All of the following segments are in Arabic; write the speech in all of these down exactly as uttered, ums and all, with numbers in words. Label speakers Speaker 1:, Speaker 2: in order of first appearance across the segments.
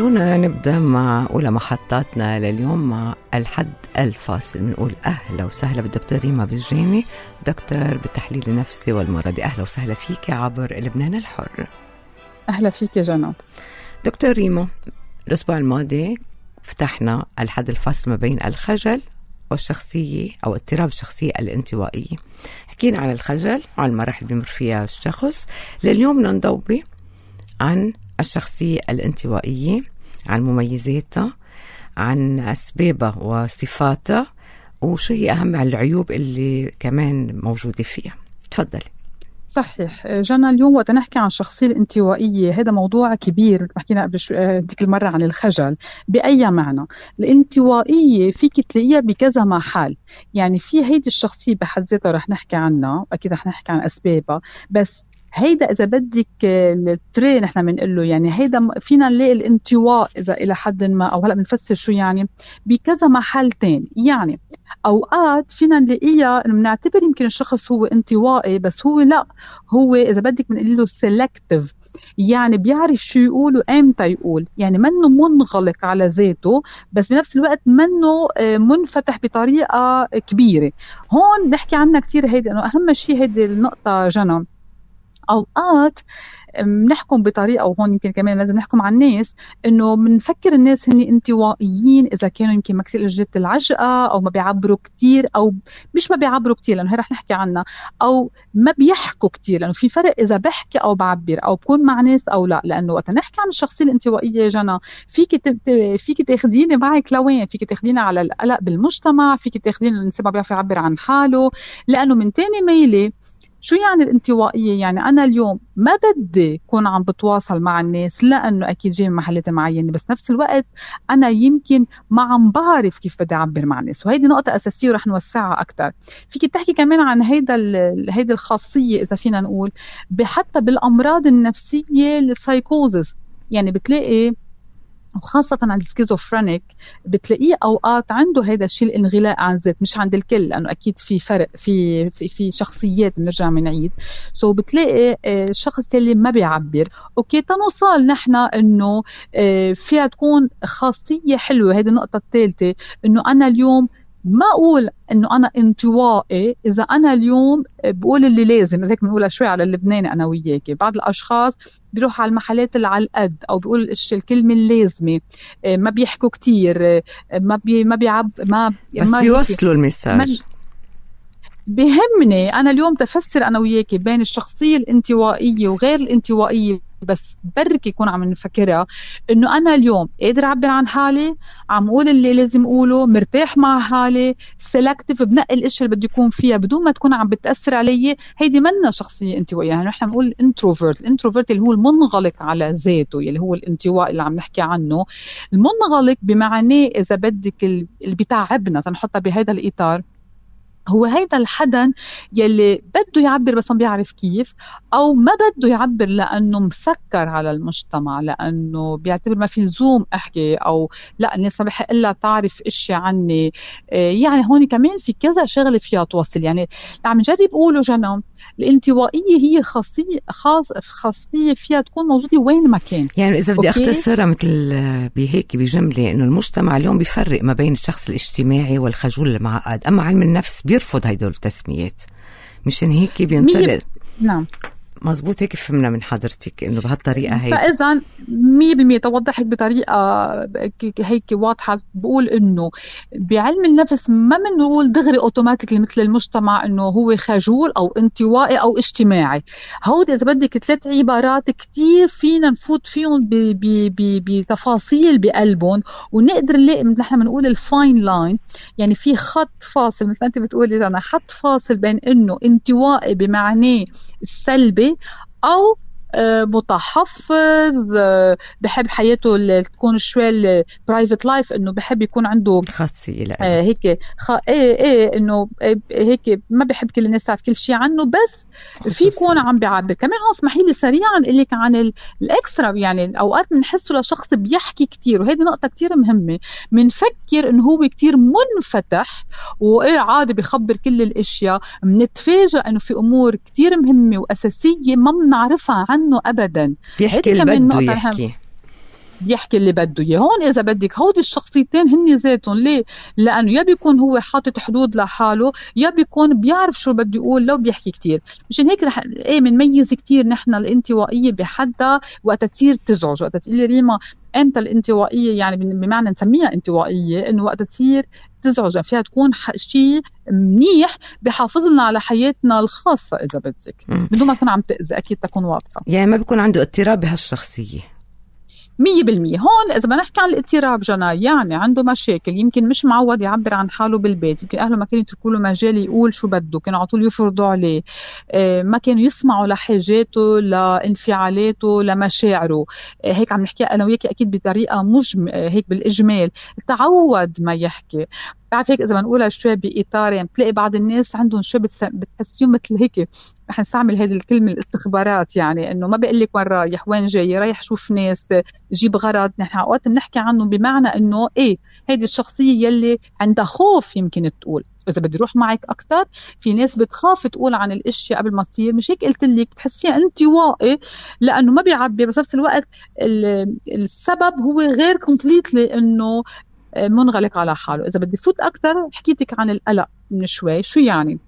Speaker 1: خلونا نبدأ مع أولى محطاتنا لليوم مع الحد الفاصل. بنقول أهلا وسهلا بالدكتور ريما بجيني، دكتور بالتحليل النفسي والمرضي. أهلا وسهلا فيك عبر لبنان الحر.
Speaker 2: أهلا فيك يا جنى.
Speaker 1: دكتور ريما، الأسبوع الماضي فتحنا الحد الفاصل ما بين الخجل والشخصية أو اضطراب الشخصية الانطوائية. حكينا عن الخجل وعن المراحل اللي بيمر فيها الشخص. لليوم ننضوي عن الشخصية الانطوائية، عن مميزاتها، عن أسبابها وصفاتها، وشو هي أهم العيوب اللي كمان موجودة فيها. تفضلي.
Speaker 2: صحيح جنى، اليوم وقت نحكي عن الشخصية الانطوائية هذا موضوع كبير. حكينا قبل شوي ديك المرة عن الخجل. بأي معنى؟ الانطوائية فيك تلاقيها بكذا محل، يعني في هيدي الشخصية بحد ذاتها رح نحكي عنها، أكيد رح نحكي عن أسبابها، بس هيدا إذا بدك التري نحن بنقله، يعني هيدا فينا نلاقي الانطواء إذا إلى حد ما، أو هلأ بنفسر شو يعني بكذا محل تاني. يعني أوقات فينا نلاقيها بنعتبر يمكن الشخص هو انطوائي، بس هو لا، هو إذا بدك بنقول له سيلكتيف، يعني بيعرف شو يقول وإمتى يقول، يعني منه منغلق على ذاته بس بنفس الوقت منه منفتح بطريقة كبيرة. هون نحكي عنها كتير هيدا، إنه أهم شيء هيدي النقطة جنى. أوقات بنحكم بطريقة، وهون يمكن كمان لازم نحكم عن الناس، إنه بنفكر الناس هني انطوائيين إذا كانوا يمكن ما كتير لجلة العجقة، أو ما بيعبروا كتير، أو مش ما بيعبروا كتير لأنه هي رح نحكي عنها، أو ما بيحكوا كتير، لأنه في فرق إذا بحكي أو بعبر أو بكون مع ناس أو لا. لأنه وقت نحكي عن الشخصية الانطوائية جنى، فيك فيك تاخديني معك لوين؟ فيك تاخديني على القلق بالمجتمع، فيك تاخديني الإنسان ما بيعرف يعبر عن حاله. لأنه من تاني ميلة شو يعني الانطوائية؟ يعني أنا اليوم ما بدي أكون عم بتواصل مع الناس لأنه أكيد جاي من محلات معينة، بس نفس الوقت أنا يمكن ما عم بعرف كيف بدي أعبر مع الناس، وهيدي نقطة أساسية ورح نوسعها أكتر. فيك تحكي كمان عن هيدا هيدا الخاصية إذا فينا نقول حتى بالأمراض النفسية السايكوزس، يعني بتلاقي وخاصة عند السكيزوفرينيك بتلاقيه أوقات عنده هذا الشيء الانغلاق عن الذات، مش عند الكل لأنه أكيد في فرق في في, في شخصيات بنرجع منعيد. سو so بتلاقي الشخص اللي ما بيعبر، أوكي تنوصل نحن إنه فيها تكون خاصية حلوة. هذه النقطة الثالثة، إنه أنا اليوم ما أقول إنه أنا انطوائي إذا أنا اليوم بقول اللي لازم، زيك بنقولها شوي على اللبناني أنا وياكي. بعض الأشخاص بيروح على المحلات اللي على القد، أو بيقول الكلمة اللازمة، ما بيحكوا كتير، ما بي ما بيعب ما
Speaker 1: بس
Speaker 2: ما
Speaker 1: بيوصلوا المساج.
Speaker 2: بيهمني أنا اليوم تفسر أنا وياكي بين الشخصية الانطوائية وغير الانطوائية، بس بركي يكون عم نفكرها إنه أنا اليوم قادر أعبر عن حالي، عم أقول اللي لازم أقوله، مرتاح مع حالي، سيلكتيف، بنقي الاشياء اللي بدي يكون فيها بدون ما تكون عم بتأثر علي. هيدي منا شخصية انطوائية. يعني نحن بنقول الانتروفيرت، الانتروفيرت اللي هو المنغلق على ذاته، اللي هو الانطواء اللي عم نحكي عنه. المنغلق بمعناه إذا بدك اللي بتعبنا تنحطها بهذا الإطار، هو هيدا الحدا يلي بده يعبر بس ما بيعرف كيف، أو ما بده يعبر لأنه مسكر على المجتمع، لأنه بيعتبر ما في لزوم أحكي، أو لا الناس ما بحق إلا تعرف إشي عني. يعني هون كمان في كذا شغلة فيها توصل. يعني عم نجرب قوله جنى، الانطوائية هي خاصية خاص خاصية فيها تكون موجودة وين ما كان.
Speaker 1: يعني إذا بدي أختصرها مثل بهيك بجملة، إنه المجتمع اليوم بيفرق ما بين الشخص الاجتماعي والخجول المعقد، أما علم النفس بيرفض هيدول التسميات، مشان هيك بينطلق.
Speaker 2: نعم
Speaker 1: مزبوط، هيك فهمنا من حضرتك إنه بهالطريقة هيك.
Speaker 2: فإذا مية بالمية توضحك بطريقة هيك واضحة، بقول إنه بعلم النفس ما منقول دغري أوتوماتيكلي مثل المجتمع إنه هو خجول أو انطوائي أو اجتماعي. هود إذا بدك ثلاث عبارات كتير فينا نفوت فيهم بتفاصيل بقلبهم، ونقدر نلاقي نحن بنقول الفاين لاين، يعني في خط فاصل مثل ما أنت بتقولي جانا، خط فاصل بين إنه انطوائي بمعناه السلبي، أو متحفظ بحب حياته تكون شوي برايفت لايف، انه بحب يكون عنده
Speaker 1: خاصية
Speaker 2: آه هيك خ... ايه ايه انه هيك ما بحب كل الناس تعرف كل شيء عنه، بس في يكون عم بيعبر. كمان هون اسمحي لي سريعا اقول لك عن الاكسترا. يعني اوقات بنحسه لشخص بيحكي كتير، وهذه نقطة كتير مهمة. بنفكر انه هو كتير منفتح وايه عادي بيخبر كل الاشياء، بنتفاجئ انه في امور كتير مهمة واساسية ما بنعرفها عنه ابدا.
Speaker 1: بيحكي اللي بده يحكي.
Speaker 2: بيحكي اللي بده اياه. هون اذا بدك هودي الشخصيتين هن ذاتهم، ليه؟ لانه يا بيكون هو حاطط حدود لحاله، يا بيكون بيعرف شو بده يقول لو بيحكي كتير. مشان هيك رح ايه بنميز كتير نحن الانطوائيه بحدها وقت تصير تزعج. وقت تقولي ريما امتى الانطوائيه، يعني بمعنى نسميها انطوائيه انه وقت تصير تزعج فيها تكون شيء منيح بحافظ لنا على حياتنا الخاصه اذا بدك، بدون ما تكون عم تاذي، اكيد تكون واضحه.
Speaker 1: يعني ما بيكون عنده اضطراب بهالشخصيه
Speaker 2: مية بالمية. هون إذا بدنا نحكي عن الاضطراب جنى، يعني عنده مشاكل، يمكن مش معود يعبر عن حاله بالبيت، يمكن أهله ما كانوا يتركوا له مجال يقول شو بده، كانوا على طول يفرضوا عليه، ما كانوا يسمعوا لحاجاته، لانفعالاته، لمشاعره. هيك عم نحكي أنا وياكي أكيد بطريقة مجم هيك بالإجمال، تعود ما يحكي. بتعرف هيك إذا بنقولها شوي بإطار، يعني بتلاقي بعض الناس عندهم شوي بتحسيهم مثل هيك، رح نستعمل هذه الكلمة الاستخبارات، يعني إنه ما بقول لك وين رايح وين جاي، رايح شوف ناس، جيب غرض. نحن أوقات بنحكي عنه بمعنى إنه إيه هذه الشخصية يلي عندها خوف، يمكن تقول إذا بدي روح معك أكتر، في ناس بتخاف تقول عن الأشياء قبل ما تصير. مش هيك قلت لك بتحسيها انطوائي لأنه ما بيعبر، بس نفس الوقت السبب هو غير كومبليتلي إنه منغلق على حاله. إذا بدي فوت أكتر، حكيتك عن القلق من شوي. شو يعني؟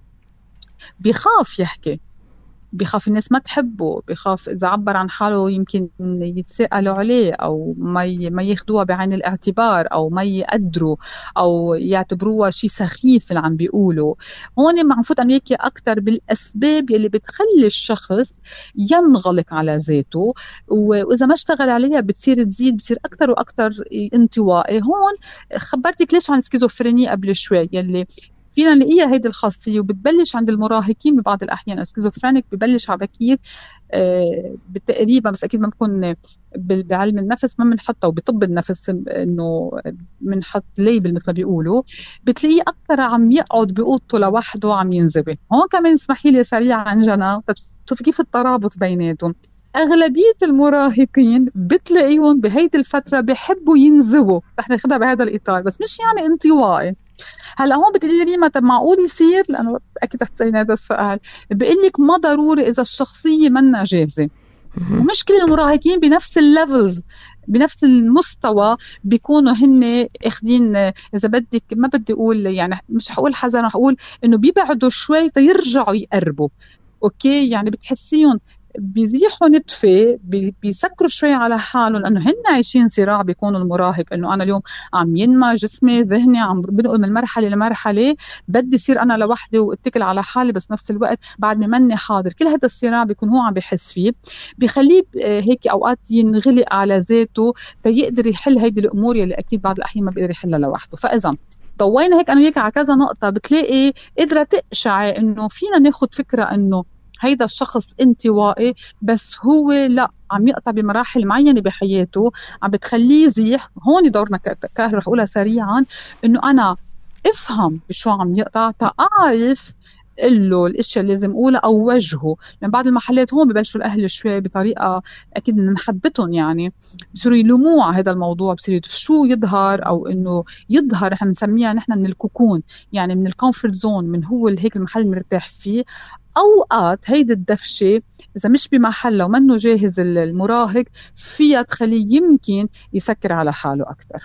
Speaker 2: بيخاف يحكي، بيخاف الناس ما تحبه، بيخاف إذا عبر عن حاله يمكن يتساءلوا عليه أو ما ما ياخدوها بعين الاعتبار أو ما يقدروا أو يعتبروها شيء سخيف اللي عم بيقولوا. هون ما عم فوت أنا وياكي أكتر بالأسباب يلي بتخلي الشخص ينغلق على ذاته، وإذا ما اشتغل عليها بتصير تزيد، بتصير أكتر وأكتر انطوائي. هون خبرتك ليش عن السكيزوفرينيا قبل شوي، يلي فينا نلاقيها هيدي الخاصية وبتبلش عند المراهقين ببعض الأحيان. السكيزوفرينيك ببلش على بكير آه بالتقريبا، بس أكيد ما بكون بعلم النفس ما بنحطها، وبطب النفس إنه بنحط ليبل مثل ما بيقولوا. بتلاقيه أكتر عم يقعد بأوضته لوحده عم ينزبه. هون كمان اسمحي لي سريعا جنى تشوفي كيف الترابط بيناتهم. أغلبية المراهقين بتلاقيهم بهيدي الفترة بيحبوا ينزبوا، رح ناخدها بهذا الإطار، بس مش يعني انطوائي. هلا هون بتقولي ريما طب معقول يصير؟ لأنه أكيد رح تسأليني هذا السؤال. بقول لك ما ضروري إذا الشخصية منا جاهزة، ومش كل المراهقين بنفس الليفلز بنفس المستوى بيكونوا هن اخدين. إذا بدك ما بدي أقول يعني مش هقول حذر، رح أقول إنه بيبعدوا شوي تيرجعوا يقربوا. أوكي، يعني بتحسيهم بيزيحوا نتفة، بيسكروا شوي على حالهم، لأنه هن عايشين صراع. بيكونوا المراهق إنه أنا اليوم عم ينمى جسمي ذهني، عم بنقل من مرحلة لمرحلة، بدي يصير أنا لوحدي واتكل على حالي، بس نفس الوقت بعد ما مني حاضر. كل هذا الصراع بيكون هو عم بيحس فيه، بيخليه هيك أوقات ينغلق على ذاته تيقدر يحل هيدي الأمور يلي أكيد بعض الأحيان ما بيقدر يحلها لوحده. فإذا ضوينا هيك أنا وياك على كذا نقطة، بتلاقي قدرة تقشعي إنه فينا ناخد فكرة إنه هيدا الشخص انطوائي، بس هو لا، عم يقطع بمراحل معينة بحياته عم بتخليه يزيح. هون دورنا كاهل رح أقولها سريعا، إنه أنا افهم بشو عم يقطع، تعرف له الاشياء اللي لازم اقولها او وجهه. لان بعض المحلات هون ببلشوا الاهل شوي بطريقه اكيد من محبتهم، يعني بصيروا يلوموه على هذا الموضوع، بصيروا يدفشوه يظهر، او انه يظهر رح نسميها نحن من الكوكون، يعني من الكومفورت زون، من هو هيك المحل مرتاح فيه. اوقات هيدي الدفشه اذا مش بمحلها ومنه جاهز المراهق فيها تخليه يمكن يسكر على حاله اكثر.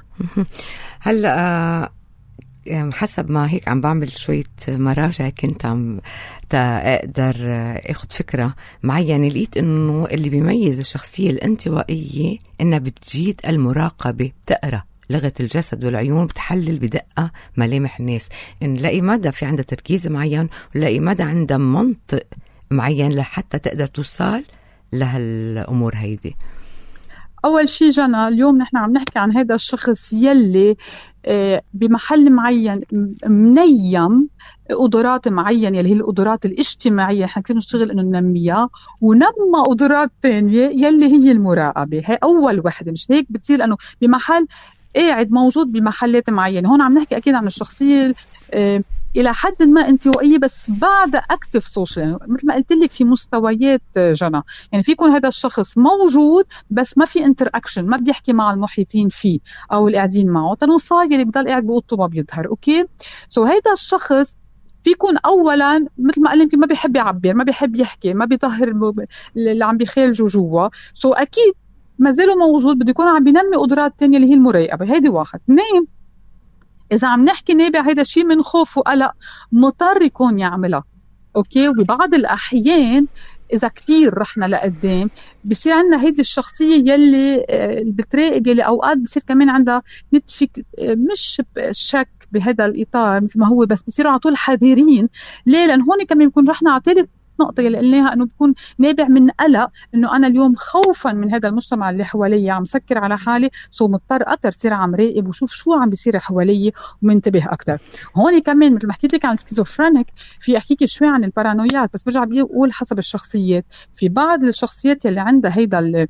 Speaker 1: هلا حسب ما هيك عم بعمل شوية مراجع كنت عم تقدر اخد فكرة معينة، لقيت انه اللي بيميز الشخصية الانطوائية انها بتجيد المراقبة، بتقرأ لغة الجسد والعيون، بتحلل بدقة ملامح الناس، نلاقي مدى في عندها تركيز معين، ونلاقي مدى عندها منطق معين لحتى تقدر توصل لهالأمور هيدي.
Speaker 2: أول شيء جنى اليوم نحن عم نحكي عن هذا الشخص يلي بمحل معين منيم قدرات معينة اللي هي القدرات الاجتماعية، نحن كنا نشتغل إنه ننميها، ونمى قدرات تانية يلي هي المراقبة. هي أول وحدة. مش هيك بتصير أنه بمحل قاعد موجود بمحلات معينة. هون عم نحكي أكيد عن الشخصية اه إلى حد ما انطوائية بس بعد أكتف سوشيال، مثل ما قلت لك في مستويات جنى. يعني في يكون هذا الشخص موجود بس ما في انتر اكشن، ما بيحكي مع المحيطين فيه أو اللي قاعدين معه، تنوصاي اللي بضل قاعد بأوضته ما بيظهر. أوكي، سو هذا الشخص في يكون أولا مثل ما قال يمكن ما بيحب يعبر، ما بيحب يحكي، ما بيظهر اللي عم بيخالجه جوا. سو أكيد ما زالوا موجود، بده يكون عم بينمي قدرات تانية اللي هي المراقبة. هيدي واحد. اثنين، إذا عم نحكي نابع هيدا شيء من خوف وقلق مضطر يكون يعملها. أوكي. وببعض الأحيان إذا كتير رحنا لقدام بصير عندنا هيدي الشخصية يلي بتراقب، يلي أوقات بصير كمان عندها نتفك مش شك بهذا الإطار مثل ما هو، بس بصيروا على طول حذرين. ليه؟ لأن هون كمان بكون رحنا على ثالث نقطة اللي قلناها، إنه بكون نابع من قلق، إنه أنا اليوم خوفا من هذا المجتمع اللي حوالي عم سكر على حالي، سو مضطر أكتر صير عم راقب وشوف شو عم بيصير حوالي ومنتبه أكتر. هون كمان مثل ما حكيت لك عن السكيزوفرينيك، في أحكيكي شوي عن البارانويات، بس برجع بقول حسب الشخصيات. في بعض الشخصيات اللي عندها هيدا ال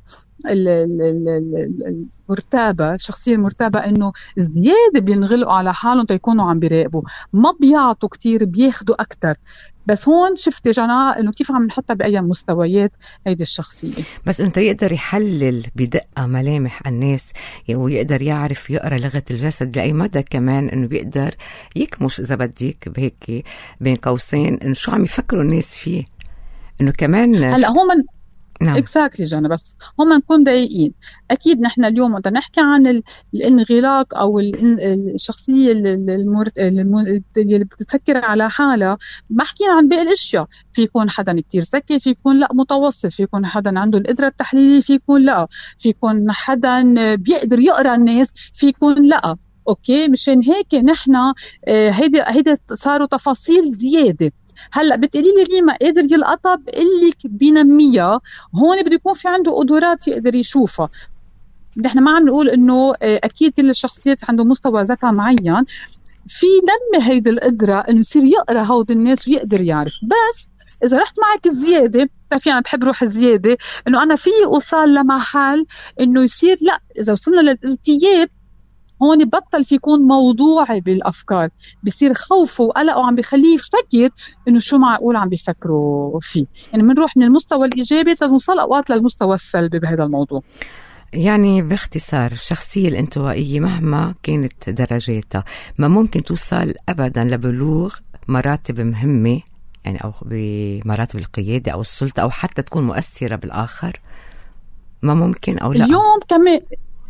Speaker 2: المرتابة، الشخصية المرتابة، إنه زيادة بينغلقوا على حالهم تيكونوا عم بيراقبوا، ما بيعطوا كتير، بياخدوا أكتر. بس هون شفت جنا إنه كيف عم نحطها بأي مستويات هيدي الشخصية.
Speaker 1: بس أنت يقدر يحلل بدقة ملامح الناس ويقدر يعرف يقرأ لغة الجسد لأي مدى، كمان إنه بيقدر يكمش إذا بديك بهيك بين قوسين إنه شو عم يفكروا الناس فيه، إنه كمان
Speaker 2: هلأ هو من
Speaker 1: نعم
Speaker 2: اكزاكتلي جانا. بس هم نكون دقيقين. اكيد نحن اليوم وقت نحكي عن الانغلاق او الشخصيه اللي بتتفكر على حالها، ما حكينا عن باقي الاشياء. في يكون حدا كتير ذكي، في يكون لا متوسط، في يكون حدا عنده القدره التحليليه، في يكون لا، في يكون حدا بيقدر يقرا الناس، في يكون لا. اوكي. مشان هيك نحن هيدا هيدا صاروا تفاصيل زياده. هلا بتقولي لي ريما قادر يلقطها، بقول لك بينميها. هون بده يكون في عنده قدرات يقدر يشوفها. نحن ما عم نقول انه اكيد كل الشخصيات عنده مستوى ذكاء معين، في نمي هيدي القدره انه يصير يقرا هود الناس ويقدر يعرف. بس اذا رحت معك الزياده، بتعرفي انا بحب روح الزياده، انه انا في اوصل لمحل انه يصير لا، اذا وصلنا للارتياب هون بطل في يكون موضوعي بالأفكار، بيصير خوفه وقلقه عم بيخليه يفكر إنه شو معقول عم بيفكروا فيه. يعني منروح من المستوى الإيجابي تنوصل أوقات للمستوى السلبي بهذا الموضوع.
Speaker 1: يعني باختصار الشخصية الانطوائية مهما كانت درجاتها ما ممكن توصل أبدا لبلوغ مراتب مهمة، يعني أو بمراتب القيادة أو السلطة، أو حتى تكون مؤثرة بالآخر. ما ممكن أو لا؟
Speaker 2: اليوم كمان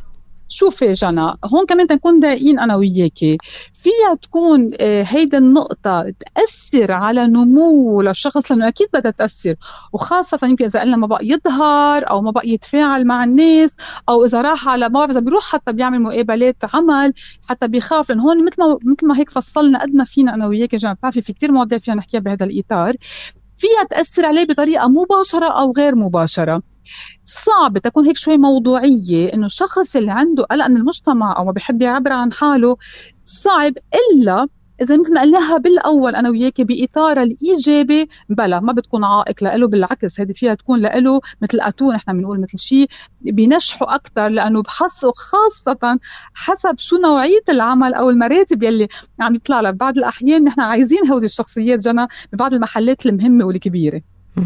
Speaker 2: شوفي جنا، هون كمان تنكون دقيقين أنا وياكي، فيها تكون هيدا النقطة تأثر على نمو للشخص، لأنه أكيد بدها تأثر، وخاصة يمكن إذا قلنا ما بقى يظهر أو ما بقى يتفاعل مع الناس، أو إذا راح على ما بعرف إذا بيروح حتى بيعمل مقابلات عمل حتى بيخاف. لأن هون مثل ما مثل ما هيك فصلنا قد ما فينا أنا وياكي جنا، بتعرفي في كتير مواضيع فينا نحكيها بهذا الإطار، فيها تأثر عليه بطريقة مباشرة أو غير مباشرة. صعب تكون هيك شوي موضوعية إنه الشخص اللي عنده قلق من المجتمع أو ما بيحب يعبر عن حاله صعب، إلا إذا مثل ما قلناها بالأول أنا وياكي بإطار الإيجابي، بلا ما بتكون عائق لإله، بالعكس هذه فيها تكون لإله مثل أتون، إحنا بنقول مثل شيء بينشحوا أكتر، لأنه بحسوا خاصة حسب شو نوعية العمل أو المراتب يلي عم يطلع لها. بعض الأحيان نحن عايزين هودي الشخصيات جنا ببعض المحلات المهمة والكبيرة.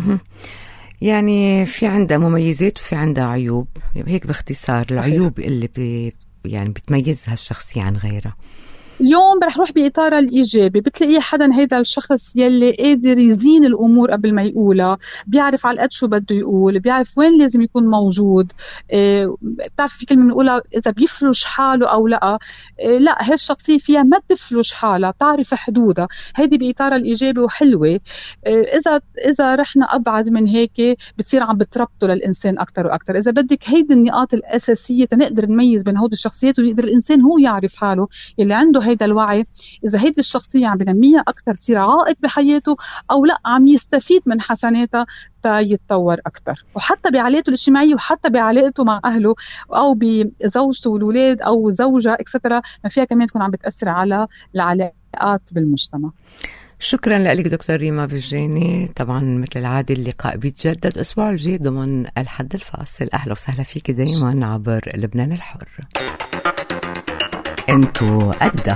Speaker 1: يعني في عندها مميزات وفي عندها عيوب. هيك باختصار العيوب اللي بي يعني بتميزها الشخصية عن غيرها.
Speaker 2: اليوم رح روح بإطار الإيجابي، بتلاقيه حدا هيدا الشخص يلي قادر يزين الأمور قبل ما يقولها، بيعرف على قد شو بده يقول، بيعرف وين لازم يكون موجود. إيه بتعرف في كلمة بنقولها إذا بيفرش حاله أو لا. إيه لا، هاي الشخصية فيها ما تفرش حالها، تعرف حدودها، هيدي بإطار الإيجابي وحلوة. إيه إذا إذا رحنا أبعد من هيك بتصير عم بتربطه للإنسان أكتر وأكتر. إذا بدك هيدي النقاط الأساسية تنقدر نميز بين هود الشخصيات ويقدر الإنسان هو يعرف حاله يلي عنده هيدا الوعي. إذا هيدي الشخصية عم بنميها أكتر تصير عائق بحياته، أو لا عم يستفيد من حسناتها تا يتطور أكتر، وحتى بعلاقته الاجتماعية وحتى بعلاقته مع أهله أو بزوجته والولاد أو زوجة إكسترا، ما فيها كمان تكون عم بتأثر على العلاقات بالمجتمع. شكرا
Speaker 1: لك دكتور ريما فرجاني. طبعا مثل العادة اللقاء بيتجدد الأسبوع الجاي ضمن الحد الفاصل. أهلا وسهلا فيك دايما عبر لبنان الحر. انتو قدّا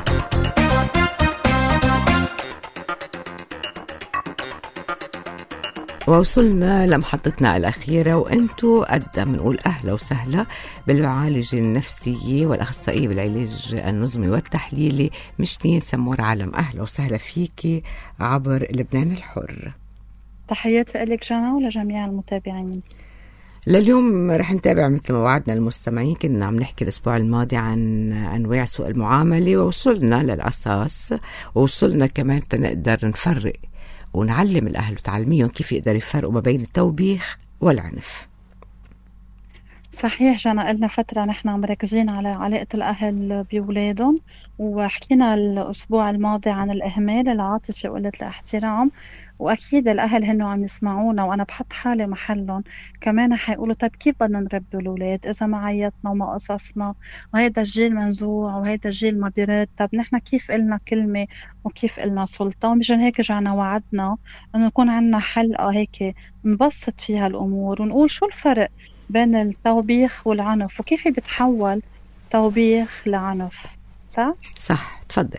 Speaker 1: ووصلنا لمحطتنا الأخيرة وانتو قدّا. بنقول أهلا وسهلا بالمعالجة النفسية والأخصائية بالعلاج النظمي والتحليلي مشتين سمور عالم. أهلا وسهلا فيكي عبر لبنان الحر.
Speaker 3: تحياتي لك جانا ولجميع المتابعين.
Speaker 1: لليوم رح نتابع مثل ما وعدنا المستمعين. كنا عم نحكي الأسبوع الماضي عن أنواع سوء المعاملة ووصلنا للأساس، ووصلنا كمان تنقدر نفرق ونعلم الأهل وتعلميهم كيف يقدر يفرقوا ما بين التوبيخ والعنف.
Speaker 3: صحيح جانا، قلنا فترة نحن مركزين على علاقة الأهل بأولادهم، وحكينا الأسبوع الماضي عن الإهمال العاطفي وقلة الاحترام، وأكيد الأهل هنو عم يسمعونا وأنا بحط حالي محلهم كمان حيقولوا طيب كيف بدنا نربي الأولاد إذا ما عيطنا وما قصصنا وهيدا الجيل منزوع وهيدا الجيل ما بيرد؟ طب نحن كيف قلنا كلمة وكيف قلنا سلطة؟ ومشان هيك جانا وعدنا أنه يكون عنا حلقة هيك نبسط فيها الأمور ونقول شو الفرق بين التوبيخ والعنف وكيف بيتحول توبيخ لعنف. صح؟
Speaker 1: صح، تفضل.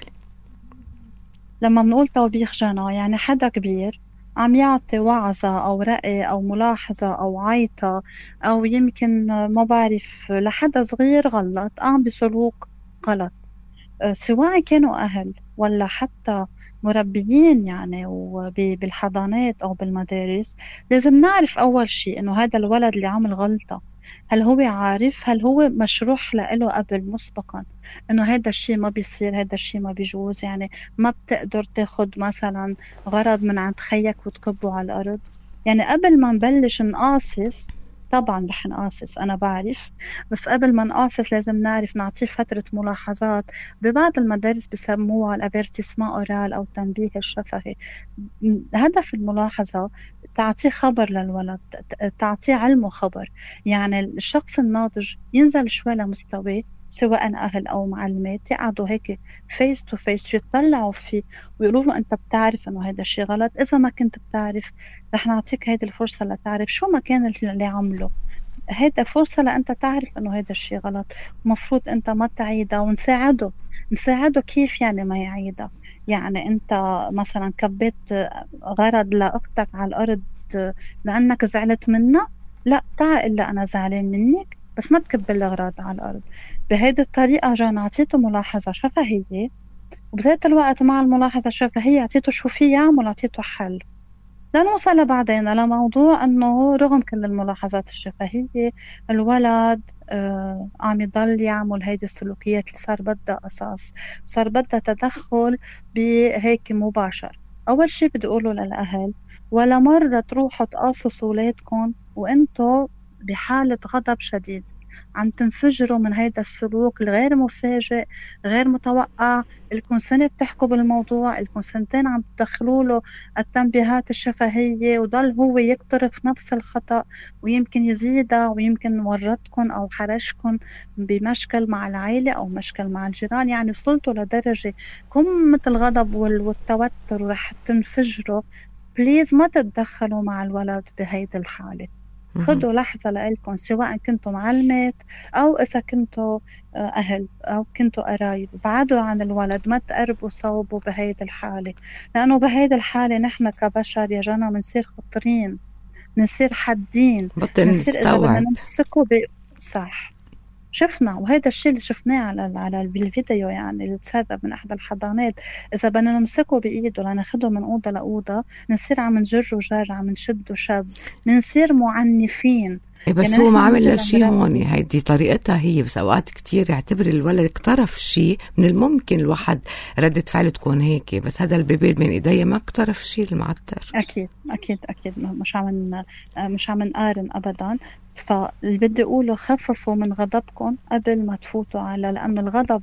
Speaker 3: لما بنقول توبيخ جنا يعني حدا كبير عم يعطي وعظة أو رأي أو ملاحظة أو عيطة أو يمكن ما بعرف لحدا صغير غلط قام بسلوك غلط، سواء كانوا أهل ولا حتى مربيين يعني وبالحضانات أو بالمدارس. لازم نعرف أول شيء إنه هذا الولد اللي عمل غلطة هل هو عارف، هل هو مشروح له قبل مسبقا إنه هذا الشيء ما بيصير، هذا الشيء ما بيجوز. يعني ما بتقدر تاخد مثلا غرض من عند خيك وتكبه على الأرض. يعني قبل ما نبلش نقاصص، طبعا رح نقاصص أنا بعرف، بس قبل ما نقاصص لازم نعرف نعطيه فترة ملاحظات. ببعض المدارس بسموها الافيرتيسمون اورال أو التنبيه الشفهي. هدف الملاحظة تعطيه خبر للولد، تعطيه علم وخبر. يعني الشخص الناضج ينزل شوي لمستواه سواء أهل أو معلمات يقعدوا هيك فيس تو فيس يطلعوا فيه ويقولوا له أنت بتعرف أنه هذا الشيء غلط. إذا ما كنت بتعرف رح نعطيك هيدي الفرصة لتعرف شو ما كان اللي عمله. هيدا فرصة لأنت تعرف أنه هيدا الشيء غلط، مفروض أنت ما تعيده ونساعده نساعده كيف يعني ما يعيده. يعني أنت مثلا كبيت غرض لأختك على الأرض لأنك زعلت منها، لا تعال إلا أنا زعلان منك بس ما تكب الأغراض على الأرض. بهيدي الطريقة جانا عطيته ملاحظة شفهية، وبذات الوقت مع الملاحظة الشفهية عطيته شو في يعمل، عطيته حل. لنوصل بعدين لموضوع أنه رغم كل الملاحظات الشفهية الولد آه عم يضل يعمل هيدي السلوكيات اللي صار بدها أساس، صار بدها تدخل بهيك مباشر. أول شيء بدي أقوله للأهل، ولا مرة تروحوا تقاصصوا ولادكم وإنتوا بحالة غضب شديد عم تنفجروا من هيدا السلوك الغير مفاجئ غير متوقع. لكم سنة بتحكوا بالموضوع، لكم سنتين عم تدخلوا له التنبيهات الشفهية وضل هو يقترف نفس الخطأ ويمكن يزيدها ويمكن ورطكم أو حرشكم بمشكل مع العائلة أو مشكل مع الجيران. يعني وصلتوا لدرجة قمة الغضب والتوتر ورح تنفجروا. بليز ما تتدخلوا مع الولد بهيدي الحالة. خدوا لحظة لإلكم سواء كنتوا معلمات أو إذا كنتوا أهل أو كنتوا قرايب، بعدوا عن الولد، ما تقربوا صوبوا بهيدي الحالة. لأنه بهيدي الحالة نحن كبشر يا جنى منصير خطرين، منصير حدين، منصير إذا بدنا نمسكوا ب... صح. شفنا وهذا الشيء اللي شفناه على على بالفيديو يعني اللي تسرب من أحد الحضانات. إذا بدنا نمسكه بإيده لناخده من أوضة لأوضة نصير عم نجره جر، عم نشده شب، نصير معنفين.
Speaker 1: إيه بس يعني هو ما عمل شيء هون، هيدي طريقتها هي. بس أوقات كتير يعتبر الولد اقترف شيء، من الممكن الواحد ردة فعله تكون هيك، بس هذا البيبي بين إيديه ما اقترف شيء المعتر.
Speaker 3: أكيد أكيد أكيد مش عم مش عم نقارن أبدا. فاللي بدي أقوله خففوا من غضبكم قبل ما تفوتوا على، لأن الغضب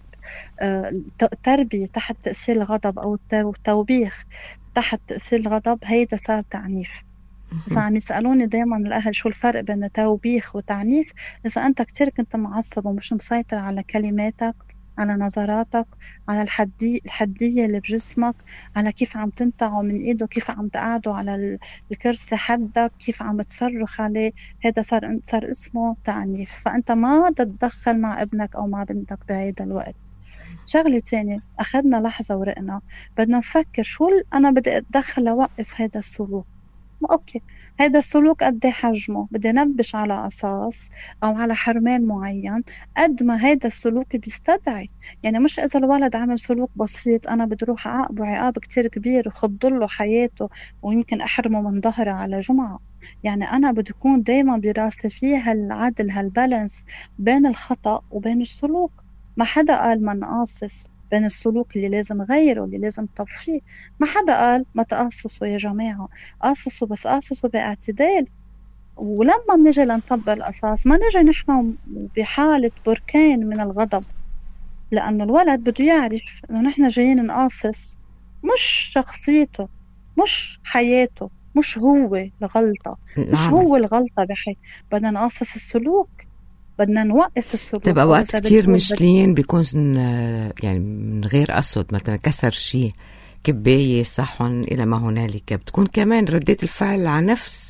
Speaker 3: تربية تحت تأثير الغضب أو التوبيخ تحت تأثير الغضب هيدا صار تعنيف. إذا عم يسألوني دايما الأهل شو الفرق بين توبيخ وتعنيف، إذا أنت كتير كنت معصب ومش مسيطر على كلماتك، على نظراتك، على الحدي الحدية اللي بجسمك، على كيف عم تنتعوا من إيده، كيف عم تقعدوا على الكرسي حدك، كيف عم تصرخ عليه، هذا صار صار اسمه تعنيف. فأنت ما تتدخل مع ابنك أو مع بنتك بهذا الوقت. شغلة تانية، أخذنا لحظة ورقنا بدنا نفكر شو أنا بدي أتدخل لوقف هذا السلوك. أوكي، هذا السلوك قد حجمه، بدي نبش على أساس أو على حرمان معين قد ما هذا السلوك بيستدعي. يعني مش إذا الولد عمل سلوك بسيط أنا بدي روح أعاقبه عقاب كتير كبير وخضله حياته ويمكن أحرمه من ظهره على جمعة. يعني أنا بدي يكون دايما براسي فيه هالعدل هالبالانس بين الخطأ وبين السلوك. ما حدا قال ما نقاصص بين السلوك اللي لازم غيره اللي لازم طفيه. ما حدا قال ما تقاصصوا يا جماعة، قاصصوا بس قاصصوا باعتدال. ولما بنجي لنطبق القصاص ما نجي نحن بحالة بركان من الغضب، لأنه الولد بده يعرف إنه نحن جايين نقاصص مش شخصيته مش حياته مش هو الغلطة مش هو الغلطة بحي بدنا نقاصص السلوك، بدنا نوقف السلوك.
Speaker 1: طيب أوقات كتير مشلين بيكون يعني من غير قصد، مثلا كسر شيء كباية صحن إلى ما هنالك، بتكون كمان ردة الفعل على نفس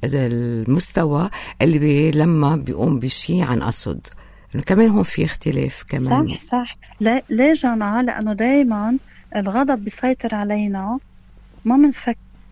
Speaker 1: المستوى اللي بي لما بيقوم بشيء عن قصد، إنه كمان هون في اختلاف كمان.
Speaker 3: صح صح. لا ليه جانا؟ لأنه دايما الغضب بيسيطر علينا، ما منفكر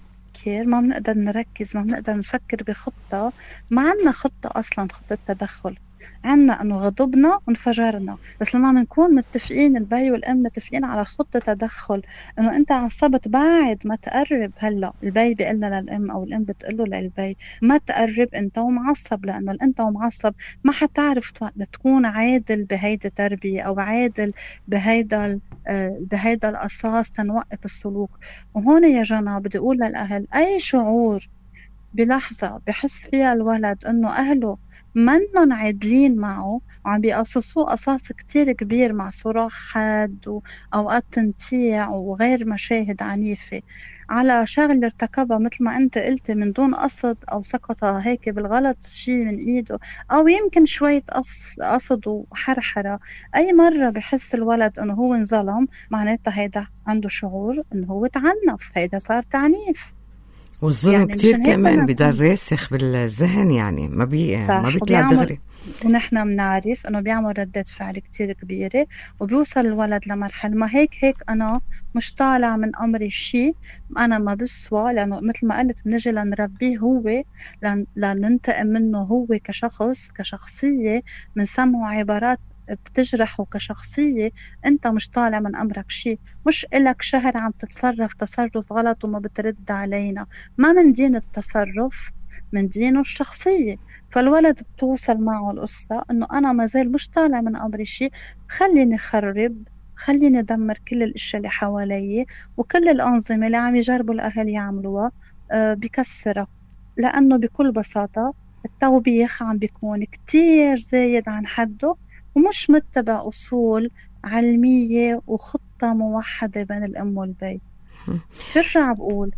Speaker 3: ما بنقدر نركز ما بنقدر نفكر بخطة. ما عنا خطة أصلا، خطة تدخل عنا أنه غضبنا وانفجرنا. بس لما منكون متفقين البي والأم متفقين على خطة تدخل أنه أنت عصبت بعد ما تقرب، هلأ البي بيقلنا للأم أو الأم بتقله للبي ما تقرب أنت ومعصب، لأنه أنت ومعصب ما حتعرف تكون عادل بهيدا تربية أو عادل بهيدا بهيدا الأساس تنوقف السلوك. وهون يا جنى بدي أقول للأهل أي شعور بلحظة بحس فيها الولد أنه أهله منن عادلين معه وعم بيقصصوه قصاص كتير كبير مع صراخ حاد وأوقات تنتيع وغير مشاهد عنيفة على شغل ارتكبها مثل ما أنت قلت من دون قصد أو سقط هيك بالغلط شيء من إيده أو يمكن شوية قصد وحرحرة، أي مرة بحس الولد أنه هو انظلم معناتها هيدا عنده شعور أنه هو تعنف، هيدا صار تعنيف.
Speaker 1: والظلم يعني كتير كمان بيضل راسخ بالذهن، يعني ما بي ما بيطلع دغري.
Speaker 3: ونحن بنعرف انه بيعمل ردة فعل كتير كبيرة وبيوصل الولد لمرحلة ما هيك هيك انا مش طالع من امري شيء، انا ما بسوى، لانه مثل ما قلت بنجي لنربيه هو لننتقم منه هو كشخص كشخصية، منسمعه عبارات بتجرحه كشخصية. انت مش طالع من امرك شيء، مش إلك شهر عم تتصرف تصرف غلط وما بترد علينا، ما من دين التصرف من دينه الشخصية. فالولد بتوصل معه القصة انه انا ما زال مش طالع من امري شيء، خليني خرب خليني دمر كل الاشياء اللي حوالي وكل الانظمة اللي عم يجربوا الاهل يعملوها أه بكسرها، لانه بكل بساطة التوبيخ عم بيكون كتير زايد عن حده ومش متبع أصول علمية وخطة موحدة بين الأم والبي. برجع بقول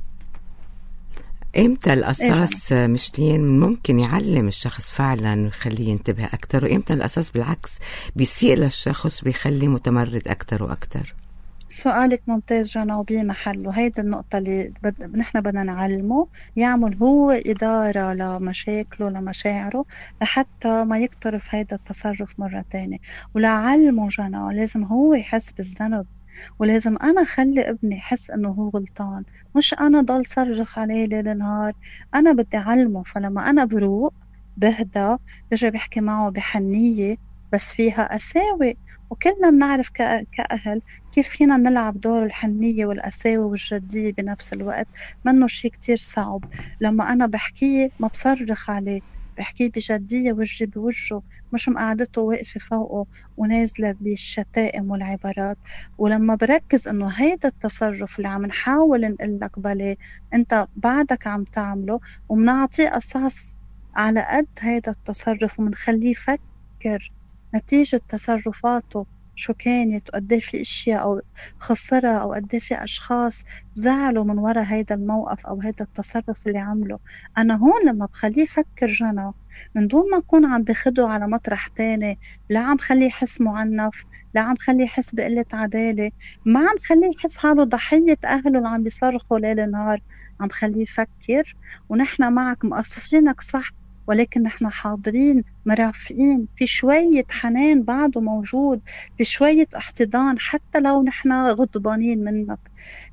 Speaker 1: إمتى الأساس مشلين ممكن يعلم الشخص فعلا ويخليه ينتبه أكتر، وإمتى الأساس بالعكس بيسيء للشخص بيخليه متمرد أكتر وأكتر؟
Speaker 3: سؤالك ممتاز جانا وبمحله. هيدا النقطة اللي بد... نحن بدنا نعلمه يعمل هو إدارة لمشاكله لمشاعره لحتى ما يقترف هيدا التصرف مرة تانية. ولعلمه جانا لازم هو يحس بالذنب، ولازم أنا خلي ابني يحس إنه هو غلطان، مش أنا ضل صرخ عليه ليل نهار. أنا بدي أعلمه، فلما أنا بروق بهدى بجي بحكي معه بحنية بس فيها أساوي. وكلنا بنعرف كأهل كيف فينا نلعب دور الحنية والأساوي والجدية بنفس الوقت، منه شيء كتير صعب. لما أنا بحكيه ما بصرخ عليه، بحكيه بجدية وجهي بوجهه، مش مقعدته واقفة فوقه ونازلة بالشتائم والعبارات. ولما بركز إنه هيدا التصرف اللي عم نحاول نقلك بلي أنت بعدك عم تعمله، ومنعطيه أساس على قد هيدا التصرف ومنخليه يفكر نتيجة تصرفاته شو كانت وقديه في اشياء او خسرها او قديه في اشخاص زعلوا من وراء هيدا الموقف او هيدا التصرف اللي عمله. انا هون لما بخليه يفكر جنى من دون ما اكون عم بخده على مطرح تاني، لا عم خليه يحس معنف، لا عم خليه يحس بقلة عدالة، ما عم خليه يحس حاله ضحية اهله اللي عم بيصرخوا ليل نهار، عم خليه يفكر ونحن معك مقصصينك صح، ولكن نحن حاضرين مرافقين، في شوية حنان بعده موجود، في شوية احتضان حتى لو نحن غضبانين منك.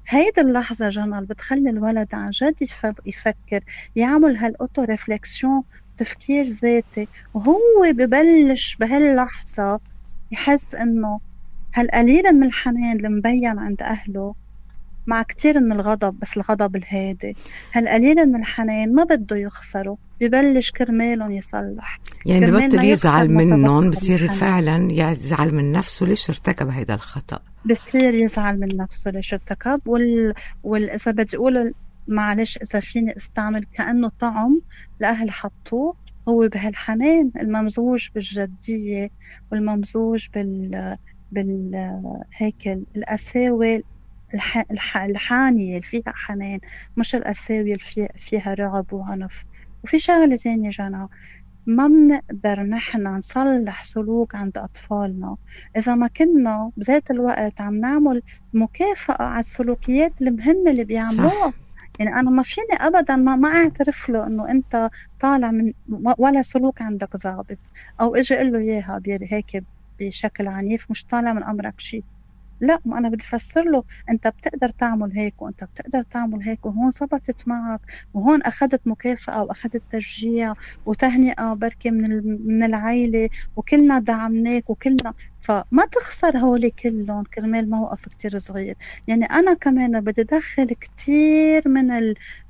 Speaker 3: هيدي اللحظة جنى بتخلي الولد عن جد يفكر، يعمل هالأوتو ريفلكسيون، تفكير ذاتي، وهو ببلش بهاللحظة يحس إنه هالقليل من الحنان اللي مبين عند أهله مع كتير من الغضب، بس الغضب الهادي، هالقليل من الحنان ما بده يخسره، ببلش كرمالهم يصلح،
Speaker 1: يعني ببطل يزعل منهم، بصير فعلا يزعل من نفسه ليش ارتكب هيدا الخطأ،
Speaker 3: بصير يزعل من نفسه ليش ارتكب. وال... وال... إذا بدي أقول معلش إذا فيني استعمل كأنه طعم الأهل حطوه، هو بهالحنان الممزوج بالجدية والممزوج بال بال هيك القساوة الح... الح... الحانية اللي فيها حنان، مش القساوة اللي في... فيها رعب وعنف. وفي شغلة تانية جانا، ما بنقدر نحن نصلح سلوك عند أطفالنا إذا ما كنا بذات الوقت عم نعمل مكافأة على السلوكيات المهمة اللي بيعملوها. يعني أنا ما فيني أبدا ما, ما أعترف له أنه أنت طالع من ولا سلوك عندك ضابط، أو إجي أقول له إياها هيك بشكل عنيف مش طالع من أمرك شيء. لا، ما أنا بدي أفسر له أنت بتقدر تعمل هيك وأنت بتقدر تعمل هيك، وهون زبطت معك، وهون أخذت مكافأة وأخذت تشجيع وتهنئة بركة من من العائلة، وكلنا دعمناك وكلنا، فما تخسر هولي كلهم كرمال موقف كتير صغير. يعني أنا كمان بدي أدخل كتير من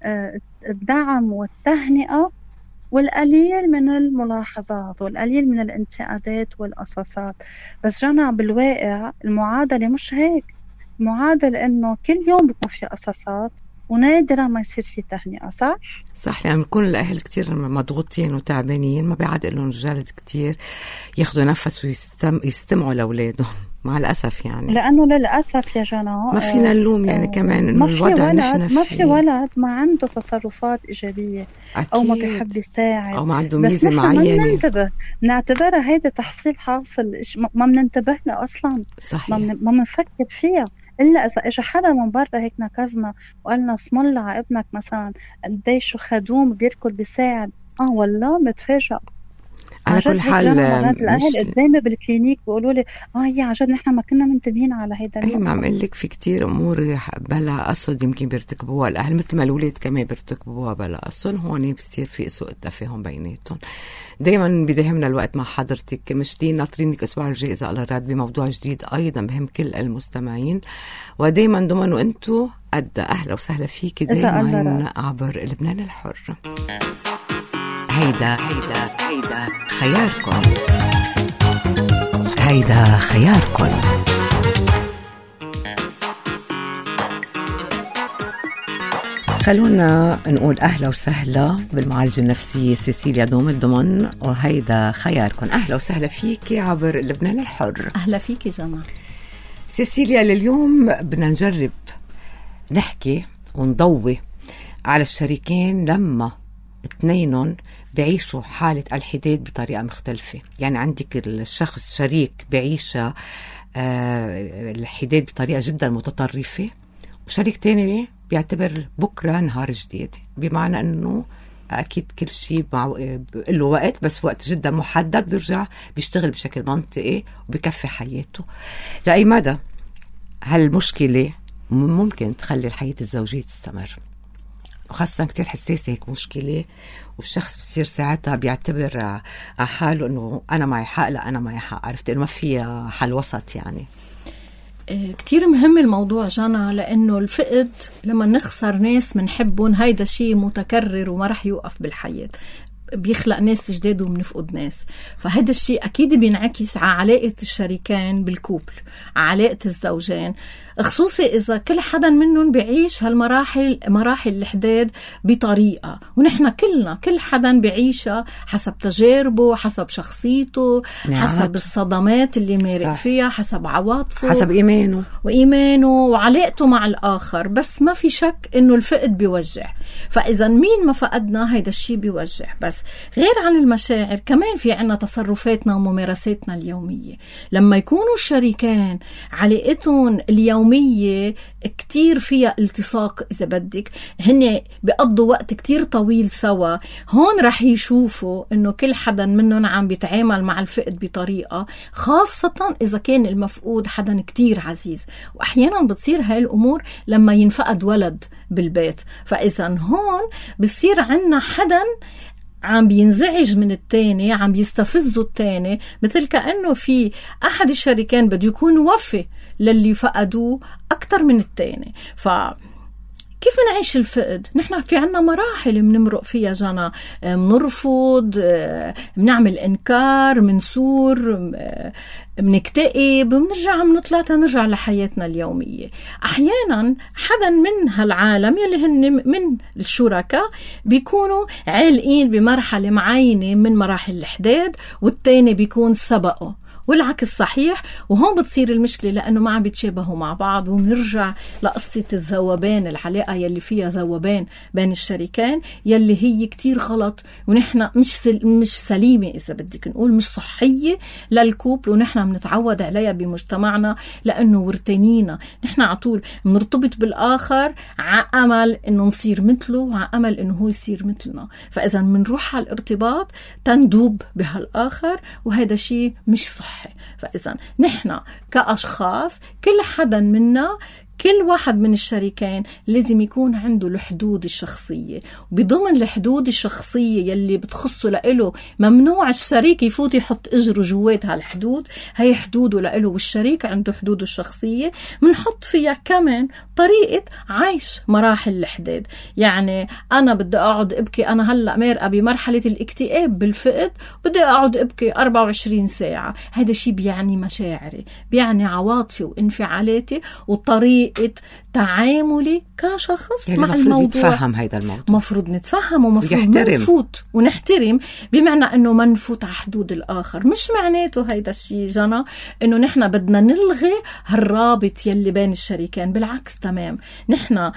Speaker 3: الدعم والتهنئة والقليل من الملاحظات والقليل من الانتقادات والقصصات. بس جانا بالواقع المعادلة مش هيك، المعادلة إنه كل يوم بيكون في قصصات ونادرا ما يصير في تهنئة. صح؟
Speaker 1: صح، يعني بيكون الأهل كتير مضغوطين وتعبانين، ما بيعاد لهم جلد كتير ياخدوا نفس ويستمعوا لأولادهم مع الأسف. يعني
Speaker 3: لأنه للأسف يا جنى
Speaker 1: ما فينا نلوم يعني آه كمان إنه الوضع نحن
Speaker 3: ما في ولد ما عنده تصرفات إيجابية أكيد. أو ما بيحب يساعد
Speaker 1: أو ما عنده ميزة معينة،
Speaker 3: ما بننتبه، نعتبرها هيدا تحصيل حاصل، ما بننتبه لها أصلا.
Speaker 1: صحيح.
Speaker 3: ما بنفكر فيها إلا إذا إجا حدا من برا هيك نكزنا وقالنا اسم الله على ابنك مثلا قديش خدوم بيركض بيساعد، آه والله متفاجأ.
Speaker 1: على كل حال
Speaker 3: الأهل قدامي بالكلينيك بيقولوا لي اه يا عجب نحن ما كنا منتبهين على هيدا.
Speaker 1: اي ما عم اقول لك في كتير امور بلا قصد يمكن بيرتكبوها الاهل، مثل ما الاولاد كمان بيرتكبوها بلا قصد، هون بصير في سوء التفاهم بيناتهم. دايما بداهمنا الوقت مع حضرتك، مشتين ناطرينك الاسبوع الجاي اذا الله راد بموضوع جديد ايضا بهم كل المستمعين، ودايما ضمنوا انتم قد اهلا وسهلا فيك دايما عبر لبنان الحر. هيدا هيدا هيدا خياركم، هيدا خياركم. خلونا نقول أهلا وسهلا بالمعالجة النفسية سيسيليا دوم الضمن، وهيدا خياركم. أهلا وسهلا فيك عبر لبنان الحر.
Speaker 4: أهلا فيك جماعة
Speaker 1: سيسيليا. لليوم بدنا نجرب نحكي ونضوي على الشريكين لما اثنينهم بيعيشوا حالة الحداد بطريقة مختلفة. يعني عندك الشخص شريك بيعيش آه الحداد بطريقة جدا متطرفة، وشريك تاني بيعتبر بكرة نهار جديد، بمعنى أنه أكيد كل شيء له وقت، بس وقت جدا محدد بيرجع بيشتغل بشكل منطقي وبيكفي حياته. لأي مدى هالمشكلة ممكن تخلي الحياة الزوجية تستمر، وخاصة كتير حساسة هيك مشكلة، والشخص بصير ساعتها بيعتبر على حاله أنه أنا معي حق، لا أنا معي حق، عرفت إنه ما في حل وسط. يعني
Speaker 4: كتير مهم الموضوع جانا، لأنه الفقد لما نخسر ناس منحبهم هيدا شيء متكرر وما رح يوقف بالحياة، بيخلق ناس جداد وبنفقد ناس. فهذا الشيء أكيد بينعكس على علاقة الشريكين بالكوبل، علاقة الزوجين، خصوصي إذا كل حدا منهم بيعيش هالمراحل مراحل الحداد بطريقة، ونحن كلنا كل حدا بيعيشها حسب تجاربه، حسب شخصيته، نعم. حسب الصدمات اللي مارق فيها، حسب عواطفه،
Speaker 1: حسب إيمانه
Speaker 4: وإيمانه وعلاقته مع الآخر. بس ما في شك إنه الفقد بيوجع، فإذا مين ما فقدنا هيدا الشيء بيوجع. بس غير عن المشاعر كمان في عنا تصرفاتنا وممارساتنا اليومية. لما يكونوا الشريكان علاقتهم اليومية يومية كتير فيها التصاق إذا بدك، هن بيقضوا وقت كتير طويل سوا، هون رح يشوفوا إنه كل حدا منهم عم بيتعامل مع الفقد بطريقة، خاصة إذا كان المفقود حدا كتير عزيز. وأحيانا بتصير هاي الأمور لما ينفقد ولد بالبيت، فإذا هون بصير عنا حدا عم بينزعج من التاني، عم بيستفزوا التاني، مثل كأنه في أحد الشريكين بده يكون وفي للي فقدوه أكتر من التاني. ف كيف نعيش الفقد؟ نحن في عنا مراحل بنمرق فيها جانا، بنرفض، بنعمل إنكار، بنثور، بنكتئب، بنرجع بنطلع تنرجع لحياتنا اليومية. أحيانا حدا من هالعالم يلي هن من الشركاء بيكونوا عالقين بمرحلة معينة من مراحل الحداد، والتاني بيكون سبقه، والعكس صحيح. وهون بتصير المشكلة لأنه ما عم بيتشابهوا مع بعض، وبنرجع لقصة الذوبان، العلاقة يلي فيها ذوبان بين الشريكين يلي هي كتير غلط، ونحن مش سل... مش سليمة إذا بدك نقول، مش صحية للكوبل، ونحن بنتعود عليها بمجتمعنا لأنه ورتنينا نحن عطول بنرتبط بالآخر عأمل إنه نصير مثله، وعأمل إنه هو يصير مثلنا. فإذا منروح على الارتباط تندوب بهالآخر، وهذا شيء مش صح. فإذا نحن كأشخاص كل حدا منا، كل واحد من الشريكين لازم يكون عنده الحدود الشخصية، وبضمن الحدود الشخصية يلي بتخصه لإله ممنوع الشريك يفوت يحط إجره جوات هالحدود، هي حدوده لإله، والشريك عنده حدوده الشخصية منحط فيها كمان طريقة عيش مراحل الحداد. يعني أنا بدي أقعد أبكي، أنا هلأ مارقة بمرحلة الاكتئاب بالفقد، بدي أقعد أبكي أربعة وعشرين ساعة، هذا شيء بيعني مشاعري، بيعني عواطفي وانفعالاتي وطريقة تعاملي كشخص
Speaker 1: يعني
Speaker 4: مع الموضوع.
Speaker 1: نتفهم هيدا الموضوع،
Speaker 4: مفروض نتفهم ومفروض نفوت ونحترم، بمعنى انه ما نفوت على حدود الاخر. مش معناته هيدا الشيء جانا انه نحن بدنا نلغي هالرابط يلي بين الشريكين، بالعكس تمام، نحن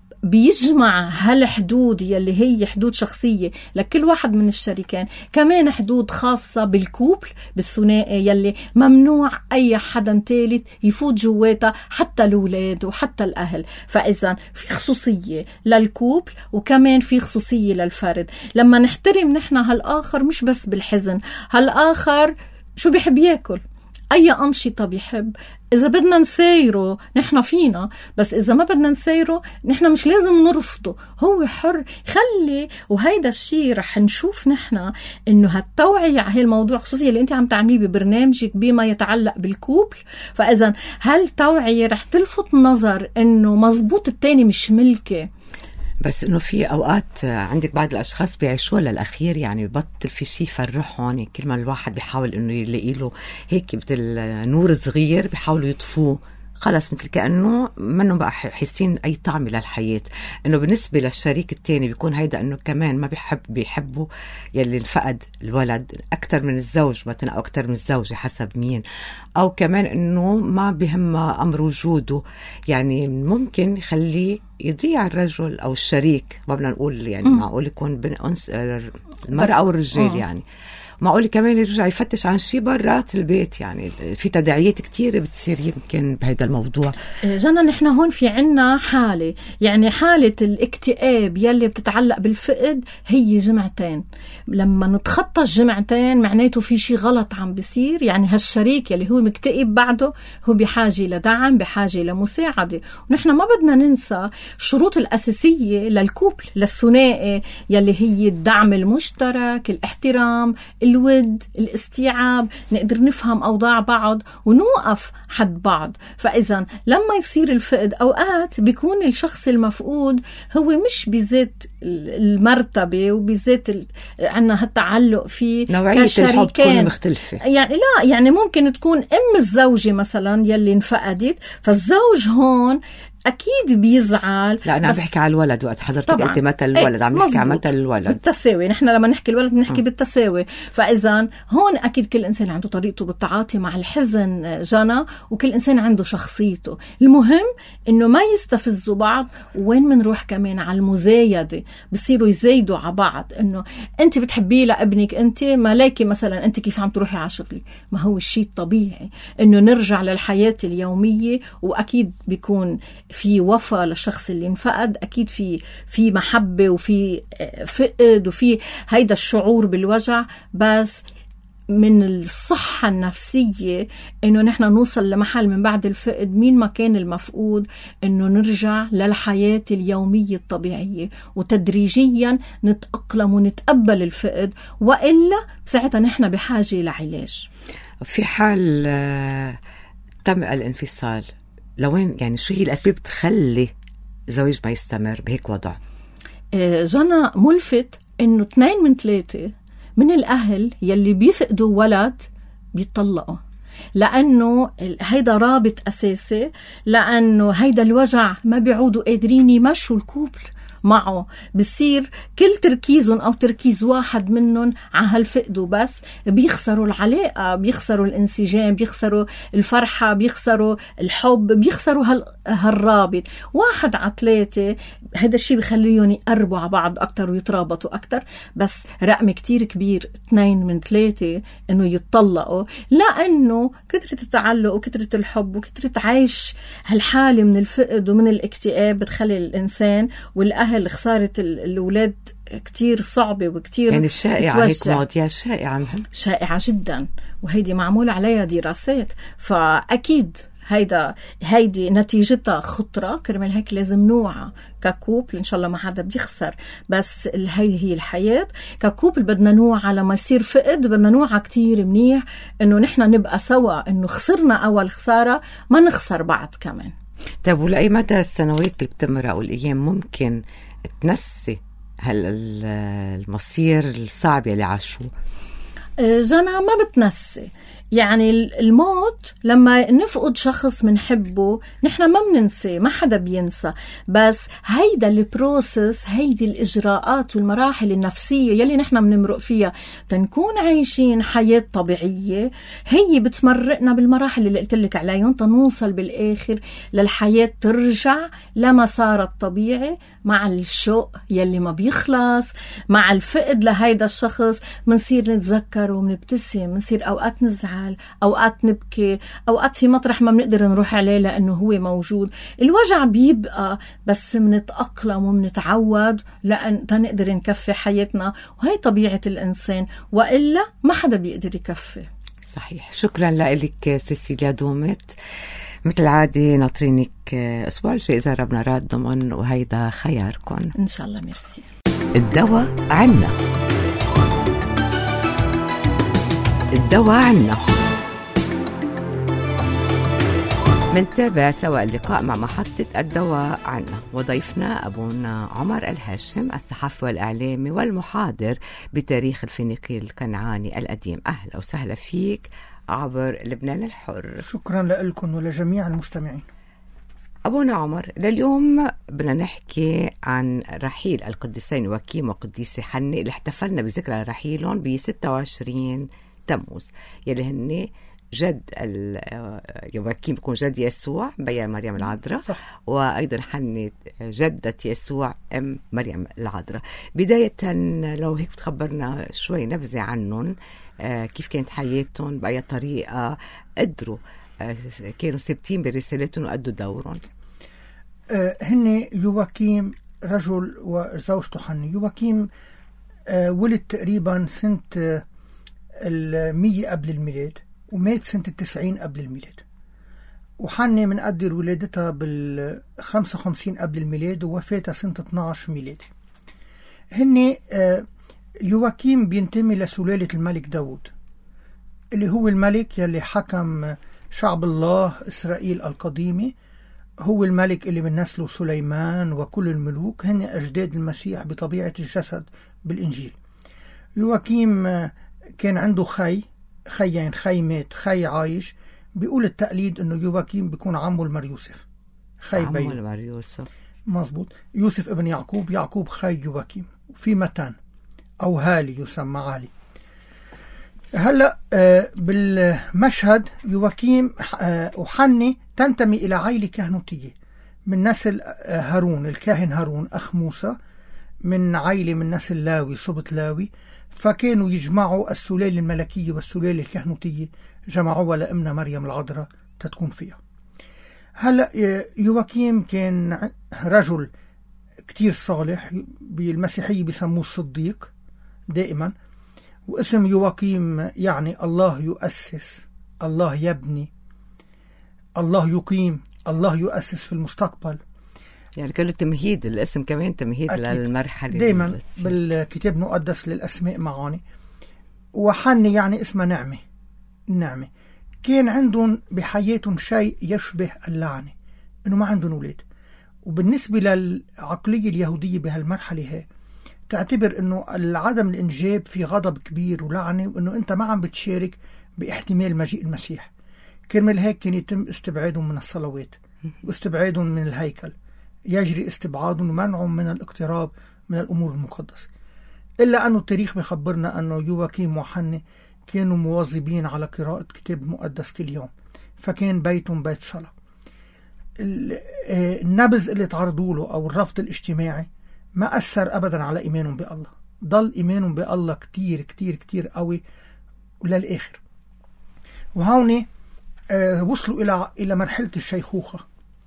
Speaker 4: بيجمع هالحدود يلي هي حدود شخصية لكل واحد من الشريكين، كمان حدود خاصة بالكوبل بالثنائي يلي ممنوع أي حدا ثالث يفوت جواتها، حتى الأولاد وحتى الأهل. فإذا في خصوصية للكوبل وكمان في خصوصية للفرد. لما نحترم نحن هالآخر مش بس بالحزن، هالآخر شو بيحب ياكل، أي أنشطة بيحب، إذا بدنا نسايره نحن فينا، بس إذا ما بدنا نسايره نحن مش لازم نرفضه، هو حر خلي. وهيدا الشيء رح نشوف نحن إنه هالتوعية على هالموضوع، خصوصي اللي أنت عم تعمليه ببرنامجك بما يتعلق بالكوبل. فإذا هالتوعية رح تلفت نظر إنه مزبوط التاني مش ملكي،
Speaker 1: بس انه في اوقات عندك بعض الاشخاص بيعيشوها للاخير، يعني ببطل في شيء يفرحهم، كل ما الواحد بيحاول انه يلاقي له هيك مثل نور صغير بيحاولوا يطفوه، خلص مثل كأنه منهم بقى حاسين أي طعم للحياة. إنه بالنسبة للشريك التاني بيكون هيدا إنه كمان ما بيحب بيحبه يلي انفقد الولد أكتر من الزوج مثلا، أو أكتر من الزوجة حسب مين، أو كمان إنه ما بهم أمر وجوده، يعني ممكن يخليه يضيع الرجل أو الشريك. ما بدنا نقول يعني معقول يكون بين أنس المرأة أو الرجال، يعني معقول كمان يرجع يفتش عن شيء برات البيت. يعني في تداعيات كتير بتصير يمكن بهذا الموضوع.
Speaker 4: جانا نحن هون في عنا حالة، يعني حالة الاكتئاب يلي بتتعلق بالفقد هي جمعتين. لما نتخطى الجمعتين معناته في شيء غلط عم بيصير، يعني هالشريك يلي هو مكتئب بعده هو بحاجة لدعم، بحاجة لمساعدة. ونحن ما بدنا ننسى الشروط الأساسية للكوبل للثنائي يلي هي الدعم المشترك، الاحترام، الود، الاستيعاب، نقدر نفهم أوضاع بعض ونوقف حد بعض. فإذا لما يصير الفقد أوقات بيكون الشخص المفقود هو مش بذات المرتبة وبذات عنا هالتعلق فيه،
Speaker 1: نوعية الحب تكون مختلفة.
Speaker 4: يعني لا، يعني ممكن تكون أم الزوجة مثلا يلي انفقدت، فالزوج هون أكيد بيزعل.
Speaker 1: لا أنا عم بحكي على الولد، وقت حضرتك
Speaker 4: طبعاً.
Speaker 1: قلت مثل الولد عم نحكي على مثل الولد
Speaker 4: بالتساوي. نحن لما نحكي الولد بنحكي بالتساوي. فإذا هون أكيد كل إنسان عنده طريقته بالتعاطي مع الحزن جنى، وكل إنسان عنده شخصيته. المهم إنه ما يستفزوا بعض. وين منروح كمان على المزايدة، بصيروا يزايدوا على بعض، إنه أنت بتحبيه لابنك، أنت ملاكي مثلا، أنت كيف عم تروحي على شغلي. ما هو الشيء الطبيعي إنه نرجع للحياة اليومية، وأكيد بيكون في وفاء للشخص اللي انفقد، أكيد في في محبة وفي فقد وفي هيدا الشعور بالوجع. بس من الصحة النفسية إنه نحن نوصل لمحل من بعد الفقد، مين ما كان المفقود، إنه نرجع للحياة اليومية الطبيعية، وتدريجيا نتأقلم ونتقبل الفقد، وإلا بساعتها نحن بحاجة لعلاج.
Speaker 1: في حال تم الانفصال، لوين يعني شو هي الأسباب تخلي زواج ما يستمر بهيك وضع؟
Speaker 4: جنى، ملفت إنه اثنين من ثلاثة من الأهل يلي بيفقدوا ولد بيطلقوا، لأنه هيدا رابط أساسي، لأنه هيدا الوجع ما بيعودوا قادرين يمشوا الكوبل معه. بصير كل تركيزهم أو تركيز واحد منهم على هالفقد، وبس بيخسروا العلاقة، بيخسروا الانسجام، بيخسروا الفرحة، بيخسروا الحب، بيخسروا هال... هالرابط. واحد على ثلاثة هذا الشيء بيخليهم يقربوا على بعض أكتر ويترابطوا أكتر. بس رقم كتير كبير، اثنين من ثلاثة إنه يتطلقوا، لأنه كترة التعلق وكترة الحب وكترة عيش هالحالة من الفقد ومن الاكتئاب بتخلي الإنسان والأهل خسارة الأولاد كتير صعبة وكتير
Speaker 1: يعني الشائعة. هيك مواضيع شائعة
Speaker 4: شائعة جدا، وهيدي معمول عليها دراسات. فأكيد هيدا هيدي نتيجتها خطرة. كرمال هيك لازم نوعى ككوبل، إن شاء الله ما حدا بيخسر، بس هي هي الحياة. ككوبل بدنا نوعى لما يصير فقد، بدنا نوعى كتير منيح إنه نحنا نبقى سوا، إنه خسرنا أول خسارة ما نخسر بعد كمان.
Speaker 1: طيب ولأي مدى السنوات اللي بتمر أو الأيام ممكن تنسي هالمصير الصعب اللي عاشوه؟
Speaker 4: جنى، ما بتنسي. يعني الموت لما نفقد شخص منحبه نحن ما بننسى، ما حدا بينسى. بس هيدا البروسس، هيدي الإجراءات والمراحل النفسية يلي نحن بنمرق فيها تنكون عايشين حياة طبيعية، هي بتمرقنا بالمراحل اللي قلت لك عليهم تنوصل بالآخر للحياة ترجع لمسار الطبيعي، مع الشوق يلي ما بيخلص، مع الفقد لهيدا الشخص. منصير نتذكر ومنبتسم، منصير أوقات نزعل، أوقات نبكي، أوقات في مطرح ما بنقدر نروح عليه لأنه هو موجود. الوجع بيبقى، بس منتأقلم ومنتعود لأن تنقدر نكفي حياتنا، وهي طبيعة الإنسان، وإلا ما حدا بيقدر يكفي.
Speaker 1: صحيح. شكرا لك سيسيليا دومت. مثل العادة ناطرينك أسبوع الجاي إذا ربنا راد ضمن، وهيدا خياركم
Speaker 4: إن شاء الله. ميرسي.
Speaker 1: الدواء عنا، الدواء عنا. منتابع سوا اللقاء مع محطة الدواء عنا، وضيفنا أبونا عمر الهاشم، الصحفي والإعلامي والمحاضر بتاريخ الفينيقي الكنعاني القديم. أهلا وسهلا فيك عبر لبنان الحر.
Speaker 5: شكرا لكم ولجميع المستمعين.
Speaker 1: أبونا عمر، لليوم بدنا نحكي عن رحيل القديسين يواكيم وقديسة حنة اللي احتفلنا بذكرى رحيلهم ب ستة وعشرين تموز، يلي هن جد يواكيم بيكون جد يسوع بيا مريم العذراء، وأيضا حنة جدة يسوع أم مريم العذراء. بداية لو هيك بتخبرنا شوي نبذة عنهم، كيف كانت حياتهم، بأي طريقة قدروا كانوا ثابتين برسالتهم وأدوا دورهم.
Speaker 5: هن يواكيم رجل وزوجته حنة. يواكيم ولد تقريبا سنة المية قبل الميلاد، ومات سنة التسعين قبل الميلاد. وحنة منقدر ولادتها بالخمسة وخمسين قبل الميلاد، ووفاتها سنة اثناشر ميلادي. هن يواكيم بينتمي لسلالة الملك داود، اللي هو الملك يلي حكم شعب الله إسرائيل القديمة. هو الملك اللي من نسله سليمان وكل الملوك، هن أجداد المسيح بطبيعة الجسد بالإنجيل. يواكيم كان عنده خي خيين، خي مات، خي عايش. بيقول التقليد انه يواكيم بيكون عمه المر يوسف. خي بي
Speaker 1: يوسف.
Speaker 5: مظبوط. يوسف ابن يعقوب، يعقوب خي يواكيم. وفي متان أو هالي يسمى علي. هلأ بالمشهد يواكيم وحني تنتمي إلى عائلة كهنوتية من نسل هارون، الكاهن هارون أخ موسى، من عائلة من نسل لاوي، سبط لاوي. فكانوا يجمعوا السلالة الملكية والسلالة الكهنوتية، جمعوها لأمنا مريم العذراء تتكون فيها. هلأ يواكيم كان رجل كتير صالح، بالمسيحية بيسموه الصديق دائما. واسم يواكيم يعني الله يؤسس، الله يبني، الله يقيم، الله يؤسس في المستقبل.
Speaker 1: يعني كله تمهيد، الاسم كمان تمهيد أكيد. للمرحلة
Speaker 5: دايما بالكتاب المقدس للأسماء معاني. وحني يعني اسمها نعمة، النعمة. كان عندهم بحياتهم شيء يشبه اللعنة، انه ما عندهم اولاد. وبالنسبة للعقلية اليهودية بهالمرحلة هي تعتبر انه العدم الانجاب في غضب كبير ولعنة، وانه انت ما عم بتشارك باحتمال مجيء المسيح. كرمال هيك كان يتم استبعادهم من الصلوات واستبعادهم من الهيكل، يجري استبعادهم ومنعهم من الاقتراب من الامور المقدسة. الا انه التاريخ بيخبرنا انه يواكيم وحني كانوا مواظبين على قراءة كتاب مقدس كل يوم، فكان بيتهم بيت صلاة. النبذ اللي تعرضوا له أو الرفض الاجتماعي ما أثر أبدا على إيمانهم بالله، ضل إيمانهم بالله كتير كتير كتير قوي للآخر. وهون وصلوا إلى إلى مرحلة الشيخوخة.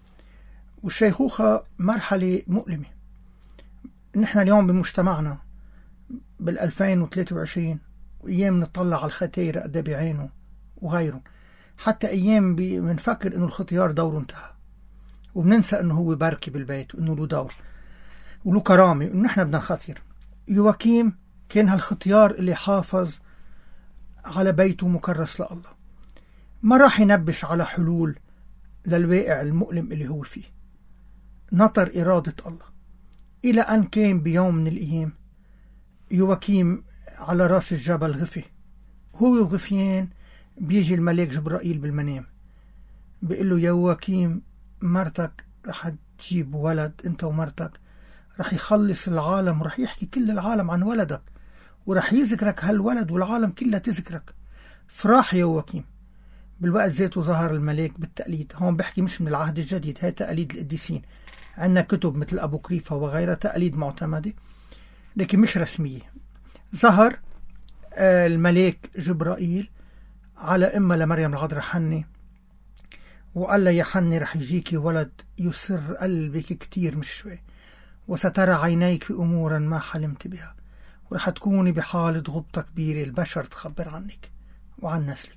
Speaker 5: والشيخوخة مرحلة مؤلمة. نحن اليوم بمجتمعنا بالألفين وثلاثة وعشرين وأيام نطلع على الختاير قد بعينه وغيره، حتى أيام بنفكر إنه الختيار دوره انتهى، وبننسى إنه هو بركي بالبيت وإنه له دور وله كرامة وإنه نحن بدنا نختير. يواكيم كان هالختيار اللي حافظ على بيته مكرس لله، ما راح ينبش على حلول للواقع المؤلم اللي هو فيه، نطر إرادة الله. إلى أن كان بيوم من الأيام يواكيم على راس الجبل غفي، هو وغفيان بيجي الملاك جبرائيل بالمنام بيقول له: يا يواكيم مرتك رح تجيب ولد، انت ومرتك رح يخلص العالم ورح يحكي كل العالم عن ولدك ورح يذكرك هالولد والعالم كلها تذكرك. فراح يا يواكيم. بالوقت ذاته ظهر الملاك بالتقليد. هون بحكي مش من العهد الجديد، هي تقاليد القديسين، عندنا كتب مثل أبو كريفة وغيرها تقاليد معتمدة لكن مش رسمية. ظهر الملاك جبرائيل على إما لمريم العذراء حني وقال لها: يا حني رح يجيكي ولد يسر قلبك كتير مش شوي، وسترى عينيك في أمورا ما حلمت بها، ورح تكوني بحالة غبطة كبيرة البشر تخبر عنك وعن نسلك.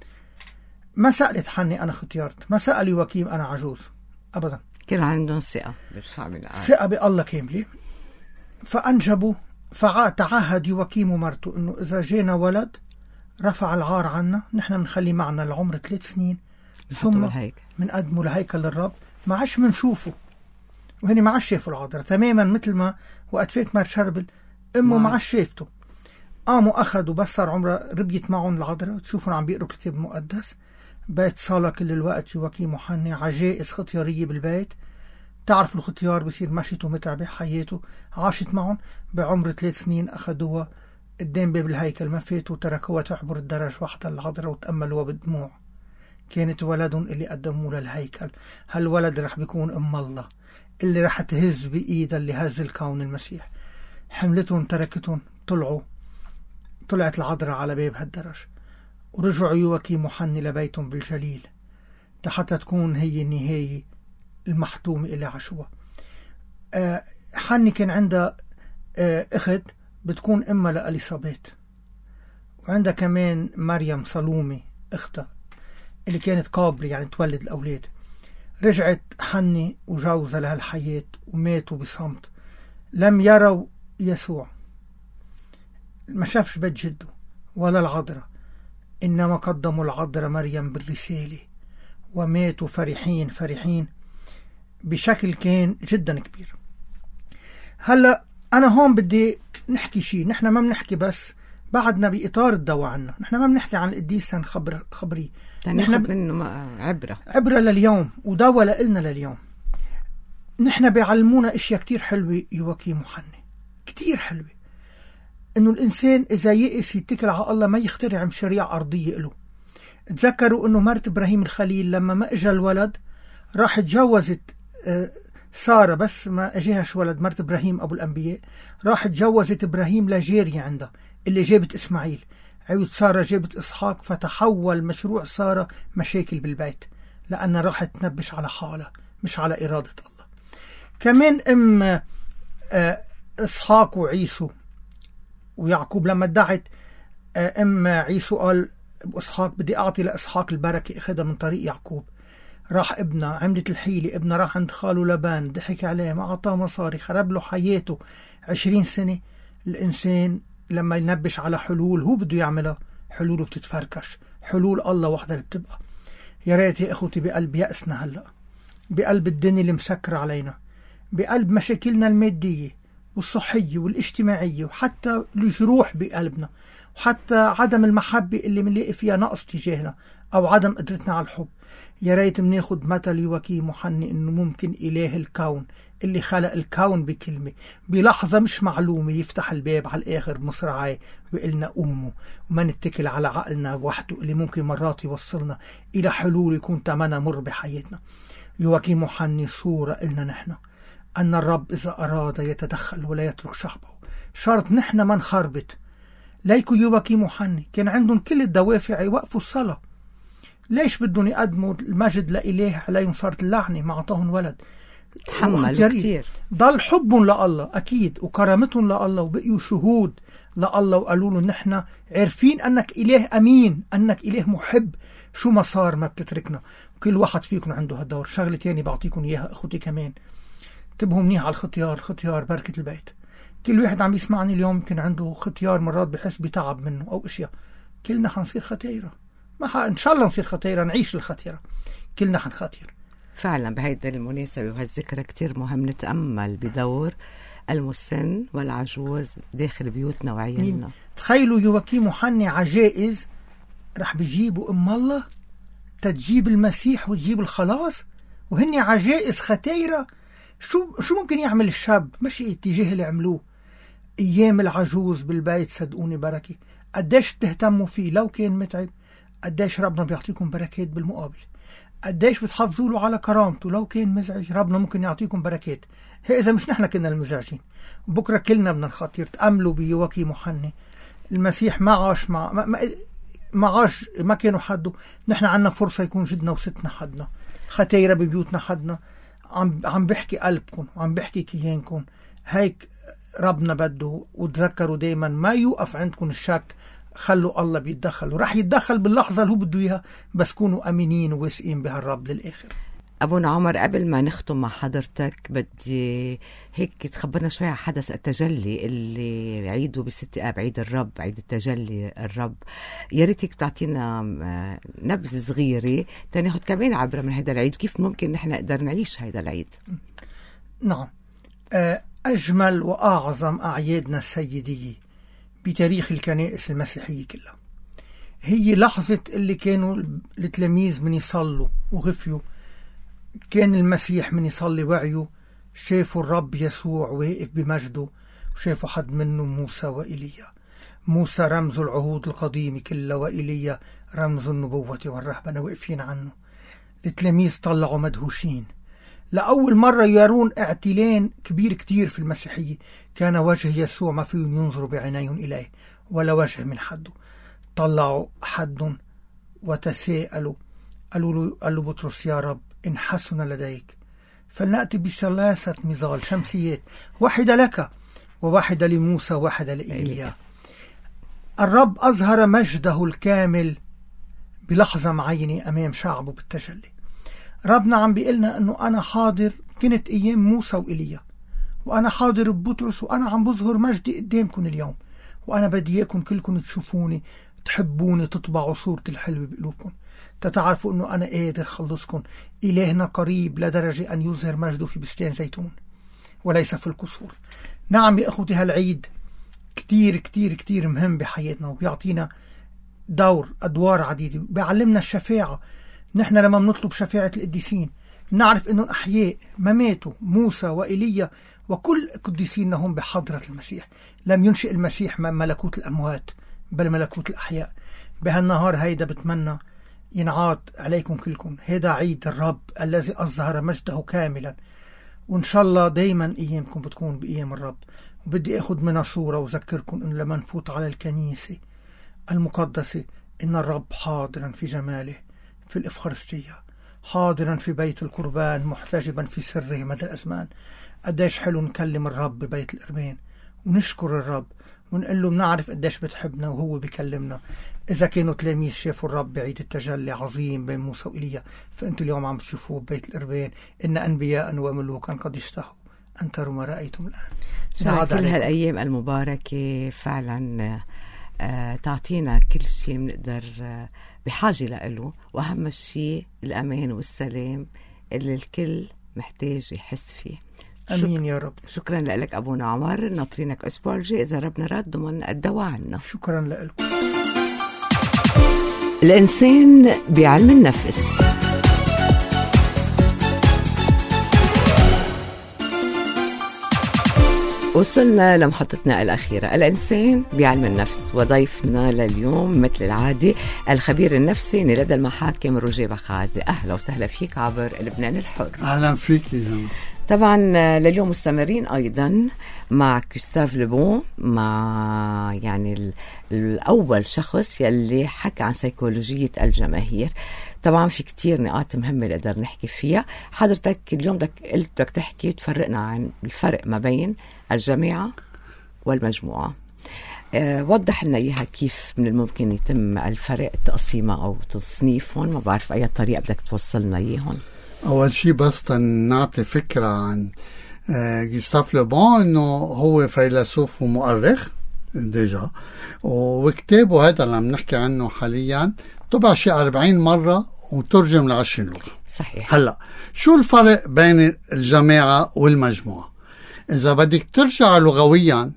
Speaker 5: ما سألت حني أنا ختيارت، ما سأل يواكيم أنا عجوز أبدا.
Speaker 1: كان عندهم ثقة بالشعب العربي،
Speaker 5: ثقة بالله كاملة. فأنجبوا. فتعهد يواكيم ومرته إنه إذا جينا ولد رفع العار عنا، نحن بنخلي معنا العمر ثلاث سنين ثم بنقدمه لهيكل للرب، ما عادش بنشوفه. وهني ما عادش شافوا العذراء تماما، مثل ما وقت فات مار شربل امه ما عادش شافته. قاموا اخذوا بس صار عمرها ربيت معهم العذراء، تشوفون عم بيقروا كتاب مقدس، بيت صلاة كل الوقت. يواكيم وحني عجائز ختيارية بالبيت. تعرف الختيار بصير مشيته متعبة، حياته عاشت معهم. بعمر ثلاث سنين أخذوها قدام باب الهيكل، ما فاتوا تركوها تعبر الدرج وحدها العذراء وتأملوها بالدموع. كانت ولدهم اللي قدموه للهيكل. هالولد رح بيكون أم الله اللي رح تهز بإيدها اللي هز الكون المسيح. حملتهم تركتهم، طلعوا طلعت العذراء على باب هالدرج، ورجعوا يواكيم وحني لبيتهم بالجليل حتى تكون هي النهاية المحتومة اللي عاشوها. أه حني كان عندها أه أخت بتكون أمها لأليصابات، وعندها كمان مريم صلومي أختها اللي كانت قابلة يعني تولد الأولاد. رجعت حني وجوزها لهالحياة وماتوا بصمت، لم يروا يسوع، ما شافش بيت جده ولا العذراء، إنما قدموا العذراء مريم بالرسالة وماتوا فرحين فرحين بشكل كان جدا كبير. هلأ أنا هون بدي نحكي شيء، نحن ما بنحكي بس بعدنا بإطار الدواء عنا، نحن ما بنحكي عن القديس خبر خبري،
Speaker 1: نحن منه عبرة
Speaker 5: عبرة لليوم ودواء لإلنا لليوم. نحن بيعلمونا اشياء كتير حلوة يواكيم وحني، كتير حلوة. انه الانسان اذا يئس يتكل على الله ما يخترع مشاريع ارضية له. تذكروا انه مرت ابراهيم الخليل لما ما اجى الولد راح تجوزت سارة، بس ما اجيهاش ولد، مرت ابراهيم ابو الانبياء راح تجوزت ابراهيم لجارية عندها اللي جابت اسماعيل، عيود سارة جابت اسحاق، فتحول مشروع سارة مشاكل بالبيت لأنها راحت تنبش على حالها مش على إرادة الله. كمان أم إسحاق وعيسو ويعقوب لما ادعت أم عيسو قال إسحاق بدي أعطي لإسحاق البركة، أخذها من طريق يعقوب. راح ابنها عملت الحيلة، ابنها راح عند خاله لبان ضحك عليه، ما أعطاه مصاري، خرب له حياته عشرين سنة. الإنسان لما ينبش على حلول هو بده يعملها، حلوله بتتفركش، حلول الله وحدها اللي بتبقى. يا ريت يا اخوتي بقلب يأسنا هلا، بقلب الدنيا اللي مسكر علينا، بقلب مشاكلنا المادية والصحية والاجتماعية، وحتى الجروح بقلبنا، وحتى عدم المحبة اللي بنلاقي فيها نقص تجاهنا أو عدم قدرتنا على الحب. يا ريت بناخد مثل يواكيم وحني إنه ممكن إله الكون اللي خلق الكون بكلمة بلحظة مش معلومة يفتح الباب على الآخر بمصراعي وقلنا قوموا، وما نتكل على عقلنا وحده اللي ممكن مرات يوصلنا إلى حلول يكون تمنى مر بحياتنا. يواكيم وحني صورة إلنا نحن أن الرب إذا أراد يتدخل ولا يترك شعبه، شرط نحن ما نخربط. ليكو يواكيم وحني كان عندهم كل الدوافع يوقفوا الصلاة، ليش بدهم يقدموا المجد لإله عليهم صارت اللعنة ما عطاهم ولد؟
Speaker 1: تحملوا كتير،
Speaker 5: ضل حبهم لله أكيد وكرامتهم لله، وبقيوا شهود لله وقالوا له نحن عارفين أنك إله أمين، أنك إله محب، شو ما صار ما بتتركنا. كل واحد فيكم عنده هالدور. شغلة تاني بعطيكم إياها أخوتي كمان، انتبهوا منيح على الختيار، ختيار بركة البيت. كل واحد عم يسمعني اليوم يمكن عنده ختيار مرات بحس بتعب منه أو أشياء، كلنا حنصير ختيرة، ما ح... إن شاء الله نصير ختيرة، نعيش الختيرة، كلنا حنختير.
Speaker 1: فعلا بهيدا المناسبة وهالذكرى كتير مهم نتأمل بدور المسن والعجوز داخل بيوتنا وعيالنا.
Speaker 5: تخيلوا يواكيم وحني عجائز رح بيجيبوا أم الله تجيب المسيح وتجيب الخلاص، وهن عجائز ختيرة. شو شو ممكن يعمل الشاب؟ ماشي اتجاه اللي عملوه. أيام العجوز بالبيت صدقوني بركة، قديش تهتموا فيه لو كان متعب، قديش ربنا بيعطيكم بركات بالمقابل، قديش بتحافظوا له على كرامته لو كان مزعج، ربنا ممكن يعطيكم بركات. هي إذا مش نحن كنا المزعجين، بكرة كلنا بدنا نخاطر. تأملوا بيواكيم وحني، المسيح ما عاش مع ما, ما, ما عاش ما كانوا حده، نحن عنا فرصة يكون جدنا وستنا حدنا، ختيرة ببيوتنا حدنا. عم عم بحكي قلبكم وعم بحكي كيانكم، هيك ربنا بده. وتذكروا دايما ما يوقف عندكم الشك، خلوا الله بيتدخل وراح يتدخل باللحظة اللي هو بده إياها، بس كونوا أمينين وواثقين بهالرب للآخر.
Speaker 1: أبونا عمر، قبل ما نختم مع حضرتك بدي هيك تخبرنا شوي عن حدث التجلي اللي عيده بست آب، عيد الرب، عيد التجلي الرب. يا ريتك بتعطينا نبذة صغيرة تناخد كمان عبرة من هذا العيد، كيف ممكن نحن نقدر نعيش هذا العيد.
Speaker 5: نعم، أجمل وأعظم أعيادنا السيدية بتاريخ الكنائس المسيحية كلها هي لحظة اللي كانوا التلاميذ من يصلوا وغفيوا، كان المسيح من يصلي وعيه، شافوا الرب يسوع واقف بمجده، وشافوا حد منه موسى وإيليا. موسى رمز العهود القديم كله، وإيليا رمز النبوة والرهبنة واقفين عنه. التلاميذ طلعوا مدهوشين، لأول مرة يرون اعتلان كبير كتير في المسيحية، كان وجه يسوع ما فيهم ينظروا بعينيهم إليه ولا وجه من حده. طلعوا حد وتساءلوا، قالوا له قال له بطرس يا رب إن حسن لديك فلنأتي بثلاثة مظال شمسيات، واحدة لك وواحدة لموسى وواحدة لإيليا. الرب أظهر مجده الكامل بلحظة معينة أمام شعبه بالتجلي. ربنا عم بيقلنا أنه أنا حاضر، كنت أيام موسى وإيليا، وأنا حاضر ببطرس، وأنا عم بظهر مجدي قدامكم اليوم، وأنا بدي إياكم كلكم تشوفوني، تحبوني، تطبعوا صورتي الحلوة بقلوبكم، تتعرفوا أنه أنا قادر خلصكم. إلهنا قريب لدرجة أن يظهر مجده في بستان زيتون وليس في القصور. نعم يا أخوتي، هالعيد كتير كتير كتير مهم بحياتنا، وبيعطينا دور أدوار عديدة، بيعلمنا الشفاعة. نحن لما بنطلب شفاعة القديسين نعرف أنهم أحياء ما ماتوا، موسى وإيليا وكل قديسين هم بحضرة المسيح. لم ينشئ المسيح ملكوت الأموات بل ملكوت الأحياء. بهالنهار هيدا بتمنى ينعاد عليكم كلكم، هيدا عيد الرب الذي أظهر مجده كاملا، وإن شاء الله دايما أيامكم بتكون بأيام الرب. وبدي أخذ منها صورة وذكركم إنه لما نفوت على الكنيسة المقدسة إن الرب حاضرا في جماله في الإفخارستية، حاضرا في بيت القربان، محتجبا في سره مدى الأزمان. قديش حلو نكلم الرب ببيت القربان ونشكر الرب ونقول له بنعرف قديش بتحبنا وهو بيكلمنا. إذا كانوا تلاميذ شافوا الرب بعيد التجلي عظيم بين موسى وإيليا، فأنتوا اليوم عم تشوفوه ببيت القربان. إن أنبياء وملوكا قد اشتهوا أن تروا ما رأيتم الآن.
Speaker 1: كل هالأيام المباركة فعلا آه تعطينا كل شيء بنقدر آه بحاجة له، وأهم شيء الأمان والسلام اللي الكل محتاج يحس فيه.
Speaker 5: أمين يا رب.
Speaker 1: شكرا لك أبونا عمر، ناطرينك أسبوع الجاي إذا ربنا رد ضمن الدواء عنا.
Speaker 5: شكرا لك.
Speaker 1: الإنسان بعلم النفس. وصلنا لمحطتنا الأخيرة، الإنسان بعلم النفس، وضيفنا لليوم مثل العادة الخبير النفسي لدى المحاكم روجيه بخازي. أهلا وسهلا فيك عبر لبنان الحر.
Speaker 6: أهلا فيك.
Speaker 1: طبعا لليوم مستمرين أيضا مع كوستاف لبون، مع يعني الأول شخص يلي حكى عن سيكولوجية الجماهير. طبعا في كتير نقاط مهمة نقدر نحكي فيها. حضرتك اليوم بدك قلت بدك تحكي وتفرقنا عن الفرق ما بين الجماعة والمجموعة. أه وضح لنا إياها، كيف من الممكن يتم الفرق تقسيمها أو تصنيفهم؟ ما بعرف أي طريقة بدك توصلنا إياهم.
Speaker 6: أول شيء بس نعطي فكرة عن كوستاف لبون، إنه هو فيلسوف ومؤرخ ديجا، وكتابه هذا اللي عم نحكي عنه حاليا طبع شي أربعين مرة وترجم لعشرين لغة.
Speaker 1: صحيح.
Speaker 6: هلأ شو الفرق بين الجماعة والمجموعة؟ إذا بدك ترجع لغويا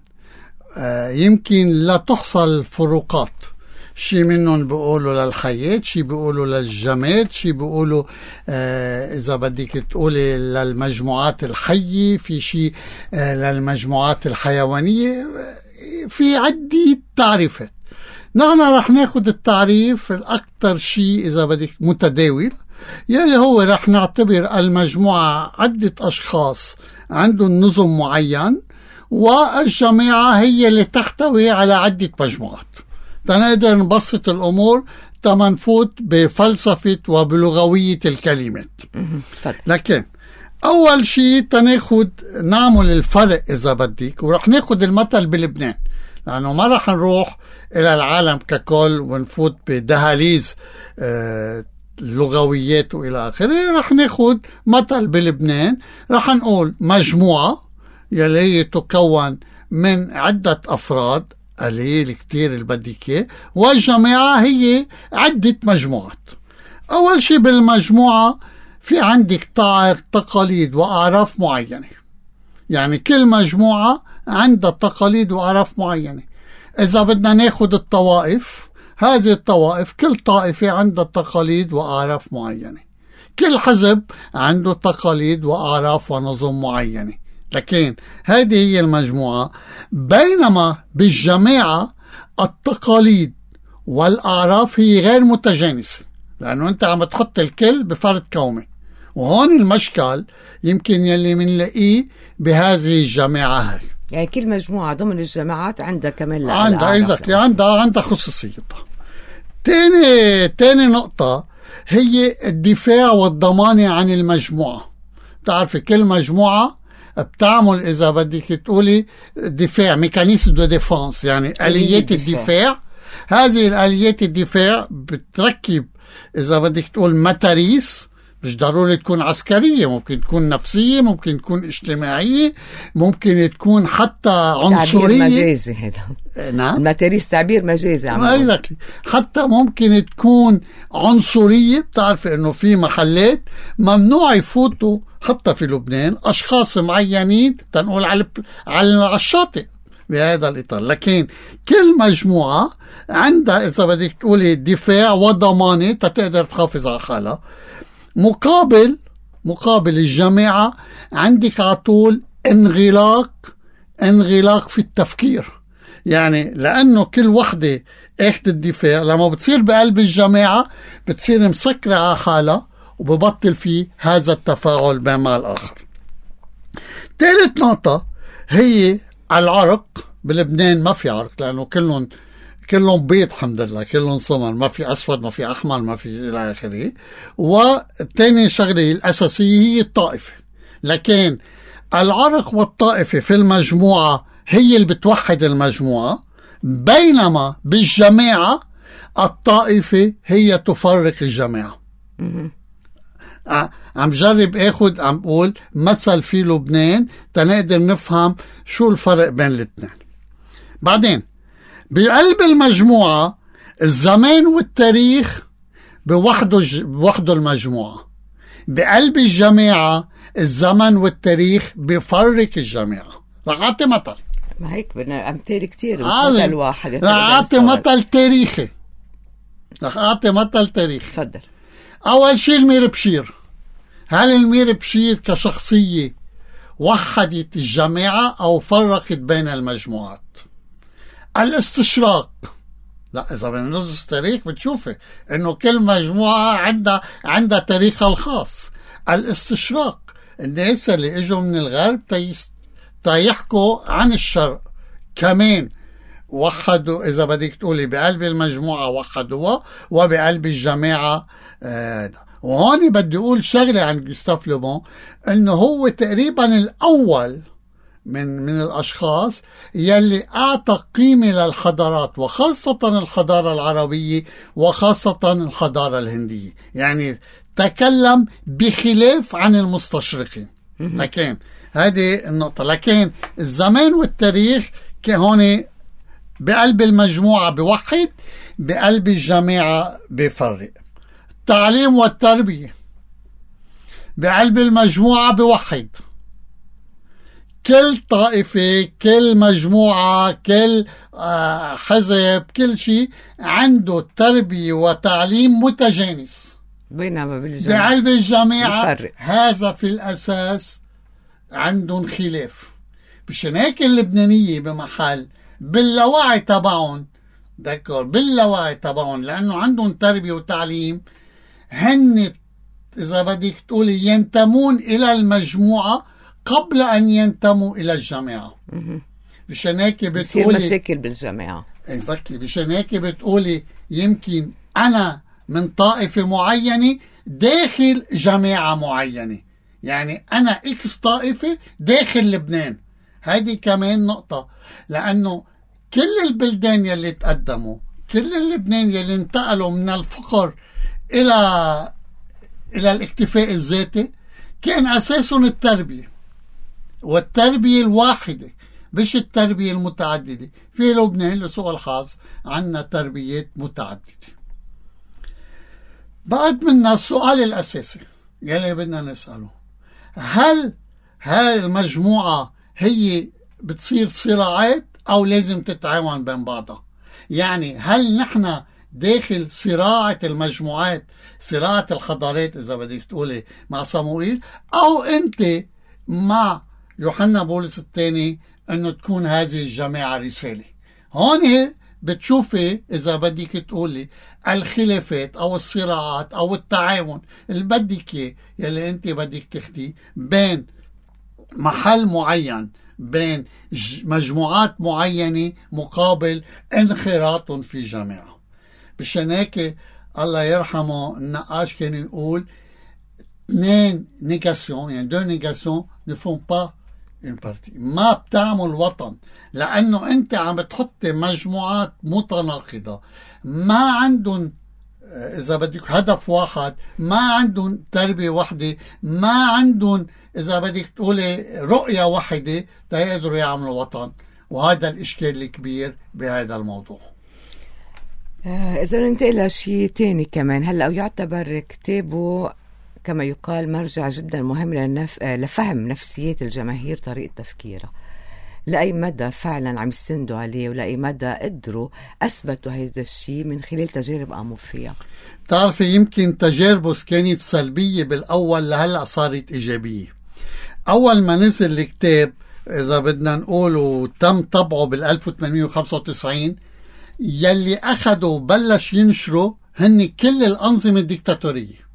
Speaker 6: يمكن لا تحصل فروقات. شي منهم بيقولوا للحياة، شي بيقولوا للجماد، شي بيقولوا آه إذا بدك تقولي للمجموعات الحية، في شي آه للمجموعات الحيوانية، في عدة تعريفات. نحن رح ناخد التعريف الأكثر شي إذا بدك متداول، يلي هو رح نعتبر المجموعة عدة أشخاص عندهم نظم معين، والجماعة هي اللي تحتوي على عدة مجموعات. تنقدر نبسط الأمور تما نفوت بفلسفة وبلغوية الكلمات. لكن أول شيء تناخد نعمل الفرق إذا بدك، ورح ناخد المثل بلبنان، لأنه ما رح نروح إلى العالم ككل ونفوت بدهاليز آه اللغويات وإلى آخره. رح ناخد مثل بلبنان، رح نقول مجموعة يلي هي تكون من عدة أفراد قليل كتير البديكة، والجماعة هي عدة مجموعات. أول شيء بالمجموعة في عندك تقاليد وأعراف معينة، يعني كل مجموعة عندها تقاليد وأعراف معينة. إذا بدنا ناخد الطوائف، هذه الطوائف كل طائفة عندها تقاليد وأعراف معينة، كل حزب عنده تقاليد وأعراف ونظم معينة، لكن هذه هي المجموعة. بينما بالجماعة التقاليد والأعراف هي غير متجانسة، لأنه أنت عم تحط الكل بفرد كومي. وهون المشكل يمكن يلي منلاقيه بهذه الجماعة هاي،
Speaker 1: يعني كل مجموعة ضمن الجماعات عندها كمان
Speaker 6: عندها عندها عندها عندها خصوصيتها. تاني تاني نقطة هي الدفاع والضمانة عن المجموعة. بتعرفي كل مجموعة بتعمل إذا بدك تقولي دفاع، ميكانيزم دو ديفانس، يعني آليات الدفاع. هذه الآليات الدفاع بتركب إذا بدك تقول متاريس، مش ضروري تكون عسكرية، ممكن تكون نفسية، ممكن تكون اجتماعية، ممكن تكون حتى عنصرية.
Speaker 1: تعبير مجازي هذا.
Speaker 6: نعم،
Speaker 1: المتاريس تعبير مجازي.
Speaker 6: حتى ممكن تكون عنصرية. بتعرف انه في محلات ممنوع يفوتوا حتى في لبنان أشخاص معينين تنقول على على الشاطئ بهذا الإطار. لكن كل مجموعة عندها إذا بدك تقولي دفاع وضمانة تقدر تحافظ على حالها، مقابل مقابل الجماعة عندك عطول انغلاق انغلاق في التفكير. يعني لأنه كل وحدة اخت الدفاع لما بتصير بقلب الجماعة بتصير مسكرة على حالها وببطل فيه هذا التفاعل بين مع الآخر. ثالث نقطة هي العرق. بلبنان ما في عرق لأنه كلهم كلهم بيض الحمد لله، كلهم سمر، ما في أسود ما في أحمر ما في إلى آخره. والثاني شغلة الأساسية هي الطائفة، لكن العرق والطائفة في المجموعة هي اللي بتوحد المجموعة، بينما بالجماعة الطائفة هي تفرق الجماعة. عم جرب اخد عم بقول مثل في لبنان تنقدر نفهم شو الفرق بين الاثنين. بعدين بقلب المجموعة الزمان والتاريخ بوحدوا بوحدوا المجموعة. بقلب الجماعة الزمن والتاريخ بفرق الجماعة. رح أعطي مثل.
Speaker 1: ما هيك بدنا أمثال كتير مش مثل واحد.
Speaker 6: رح أعطي مثل تاريخي. رح أعطي مثل تاريخي.
Speaker 1: تفضل.
Speaker 6: أول شيء المير بشير. هل المير بشير كشخصية وحدت الجماعة أو فرقت بين المجموعات؟ الاستشراق. لا، إذا بندرس التاريخ بتشوفي إنه كل مجموعة عندها عندها تاريخها الخاص. الاستشراق الناس اللي اجوا من الغرب تيحكوا عن الشرق كمان وحدوا، إذا بدك تقولي بقلب المجموعة وحدوها وبقلب الجماعة. آه وهون بدي أقول شغلة عن جوستاف لو بون، إنه هو تقريبا الأول من من الأشخاص يلي أعطى قيمة للحضارات، وخاصة الحضارة العربية وخاصة الحضارة الهندية. يعني تكلم بخلاف عن المستشرقين. لكن هذه النقطة. لكن الزمان والتاريخ هون بقلب المجموعة بوحد، بقلب الجماعة بفرق. التعليم والتربية بقلب المجموعة بوحد. كل طائفة كل مجموعة كل حزب كل شيء عنده تربية وتعليم متجانس،
Speaker 1: بينما بالجماعة
Speaker 6: بقلب الجماعة
Speaker 1: بفرق.
Speaker 6: هذا في الأساس عندهم خلاف. مشان هيك اللبنانية بمحل باللاوعي تبعهم ذكر باللاوعي تبعهم، لأنه عندهم تربية وتعليم، هن إذا بدك تقولي ينتمون إلى المجموعة قبل أن ينتموا إلى الجماعة. مشان هيك بتقولي
Speaker 1: مشاكل بالجماعة.
Speaker 6: exactly. مشان هيك بتقولي يمكن أنا من طائفة معينة داخل جماعة معينة، يعني أنا إكس طائفة داخل لبنان. هذه كمان نقطة، لأنه كل البلدان يلي تقدموا، كل اللبنان يلي انتقلوا من الفقر إلى إلى الاكتفاء الذاتي كان أساسهم التربية، والتربية الواحدة مش التربية المتعددة. في لبنان لسوء الحظ عنا تربيات متعددة. بعد منا السؤال الأساسي يلي بدنا نسأله، هل هاي المجموعة هي بتصير صراعات أو لازم تتعاون بين بعضها؟ يعني هل نحن داخل صراعة المجموعات، صراعة الحضارات إذا بدك تقولي مع صموئيل، أو أنت مع يوحنا بولس الثاني أنه تكون هذه الجماعة رسالة؟ هون بتشوفي إذا بدك تقولي الخلافات أو الصراعات أو التعاون اللي بدك يلي أنت بدك تخديه بين محل معين، بين مجموعات معينة مقابل انخراط في جماعة. بشان هيك الله يرحمه النقاش كان يقول اثنين نيجاسيون، يعني دو نيجاسيون ne font pas une partie. ما بتعمل وطن، لأنه أنت عم بتحط مجموعات متناقضة ما عندهم إذا بدك هدف واحد، ما عندهم تربية واحدة، ما عندهم إذا بدك تقولي رؤية واحدة تقدروا يعملوا وطن. وهذا الإشكال الكبير بهذا الموضوع.
Speaker 1: إذا ننتقل لشيء تاني كمان، هلأ يعتبر كتابه كما يقال مرجع جدا مهم لنف... لفهم نفسيات الجماهير، طريقة تفكيرها. لأي مدى فعلا عم يستندوا عليه ولأي مدى قدروا أثبتوا هذا الشيء من خلال تجارب قاموا فيها؟
Speaker 6: بتعرفي يمكن تجاربه كانت سلبية بالأول لهلأ صارت إيجابية. أول ما نزل الكتاب إذا بدنا نقول وتم طبعه بالألف وثمانمئة وخمسة وتسعين، يلي أخذوا وبلش ينشروا هن كل الأنظمة الديكتاتورية،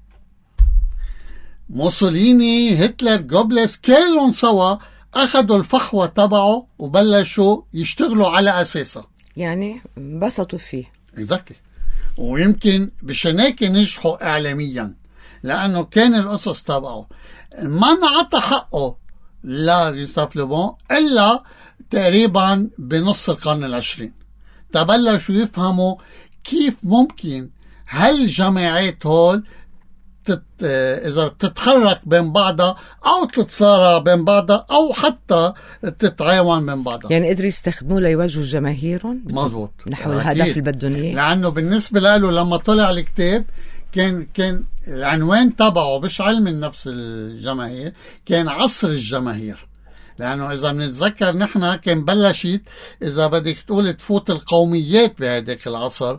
Speaker 6: موسوليني، هتلر، جوبلس، كلهم سوا أخذوا الفحوى تبعه وبلشوا يشتغلوا على أساسها.
Speaker 1: يعني انبسطوا فيه.
Speaker 6: exactly. ويمكن بشان هيك نجحوا إعلاميا، لأنه كان القصص تبعه ما انعطى حقه لغوستاف لو بون إلا تقريبا بنص القرن العشرين. تبلشوا يفهموا كيف ممكن هالجماعات هول تت... إذا تتحرك بين بعضها أو تتصارع بين بعضها أو حتى تتعاون بين بعضها.
Speaker 1: يعني قدروا يستخدموه ليوجهوا جماهيرهم
Speaker 6: مضبوط
Speaker 1: نحو الهدف اللي بدهم إياه.
Speaker 6: لأنه بالنسبة له لما طلع الكتاب كان كان العنوان تبعه مش علم النفس الجماهير، كان عصر الجماهير. لأنه إذا بنتذكر نحن كان بلشت إذا بدك تقول تفوت القوميات بهذاك العصر،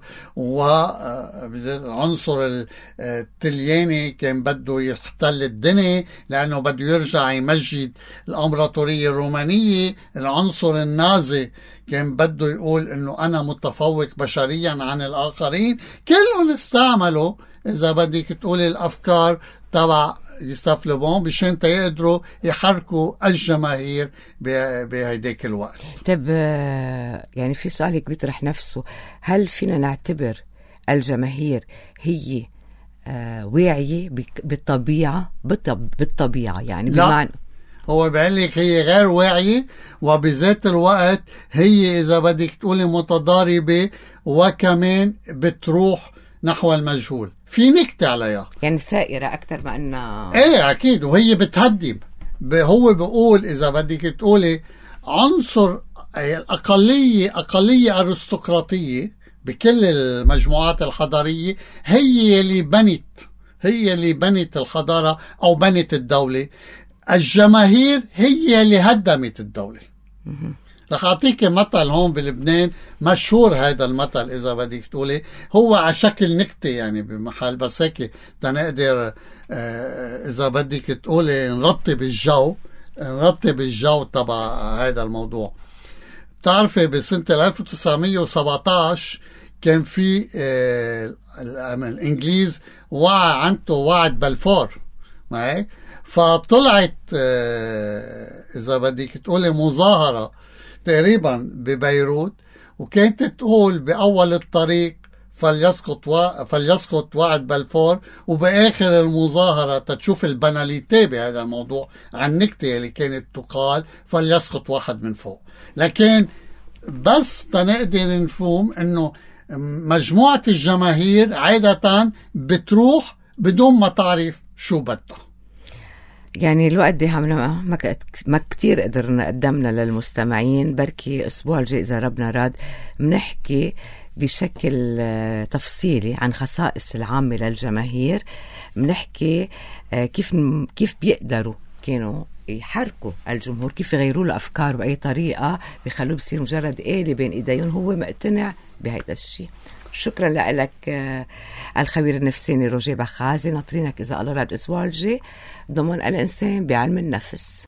Speaker 6: والعنصر التلياني كان بده يحتل الدنيا لأنه بده يرجع يمجد الأمبراطورية الرومانية. العنصر النازي كان بده يقول إنه أنا متفوق بشريا عن الآخرين. كلهم استعملوا إذا بدك تقول الأفكار تبع غوستاف لو بون بشان يقدروا يحركوا الجماهير بهيداك الوقت.
Speaker 1: طيب يعني في سؤال هيك بيطرح نفسه، هل فينا نعتبر الجماهير هي واعية بالطبيعة بالطبيعة يعني بمعنى؟
Speaker 6: هو بيقول لك هي غير واعية، وبذات الوقت هي إذا بدك تقولي متضاربة، وكمان بتروح نحو المجهول. في نكتة عليها
Speaker 1: يعني سائرة أكتر ما أنها
Speaker 6: ايه أكيد، وهي بتهدم. هو بيقول إذا بدك تقولي عنصر الأقلية أقلية أرستقراطية بكل المجموعات الحضارية، هي اللي بنت هي اللي بنت الحضارة أو بنت الدولة. الجماهير هي اللي هدمت الدولة. رح أعطيك مثل هون بلبنان مشهور، هذا المثل إذا بدك تقولي هو على شكل نكتة يعني بمحل، بس هيك تنقدر آه إذا بدك تقولي نرتب الجو نرتب الجو تبع هذا الموضوع. بتعرفي بسنة ألف وتسعمئة وسبعة عشر كان في آه الإنجليز وعى عنده وعد بلفور معي، فطلعت آه إذا بدك تقولي مظاهرة تقريبا ببيروت، وكانت تقول بأول الطريق فليسقط و... فليسقط وعد بلفور، وبآخر المظاهرة تتشوف البناليتي بهذا الموضوع عن نكتة اللي كانت تقال فليسقط واحد من فوق. لكن بس تنقدر نفهم انه مجموعة الجماهير عادة بتروح بدون ما تعرف شو بدها.
Speaker 1: يعني الوقت دي ما ما كتير قدرنا قدمنا للمستمعين، بركي أسبوع الجاي إذا ربنا راد منحكي بشكل تفصيلي عن خصائص العامة للجماهير، منحكي كيف كيف بيقدروا كانوا يحركوا الجمهور، كيف يغيروا له أفكار بأي طريقة بيخلوه بصير مجرد آلة بين إيديهم هو مقتنع بهذا الشيء. شكرا لك الخبير النفساني روجيه بخازي. ناطرينك إذا الله راد أسبوع الجاي ضمن الإنسان بعلم النفس.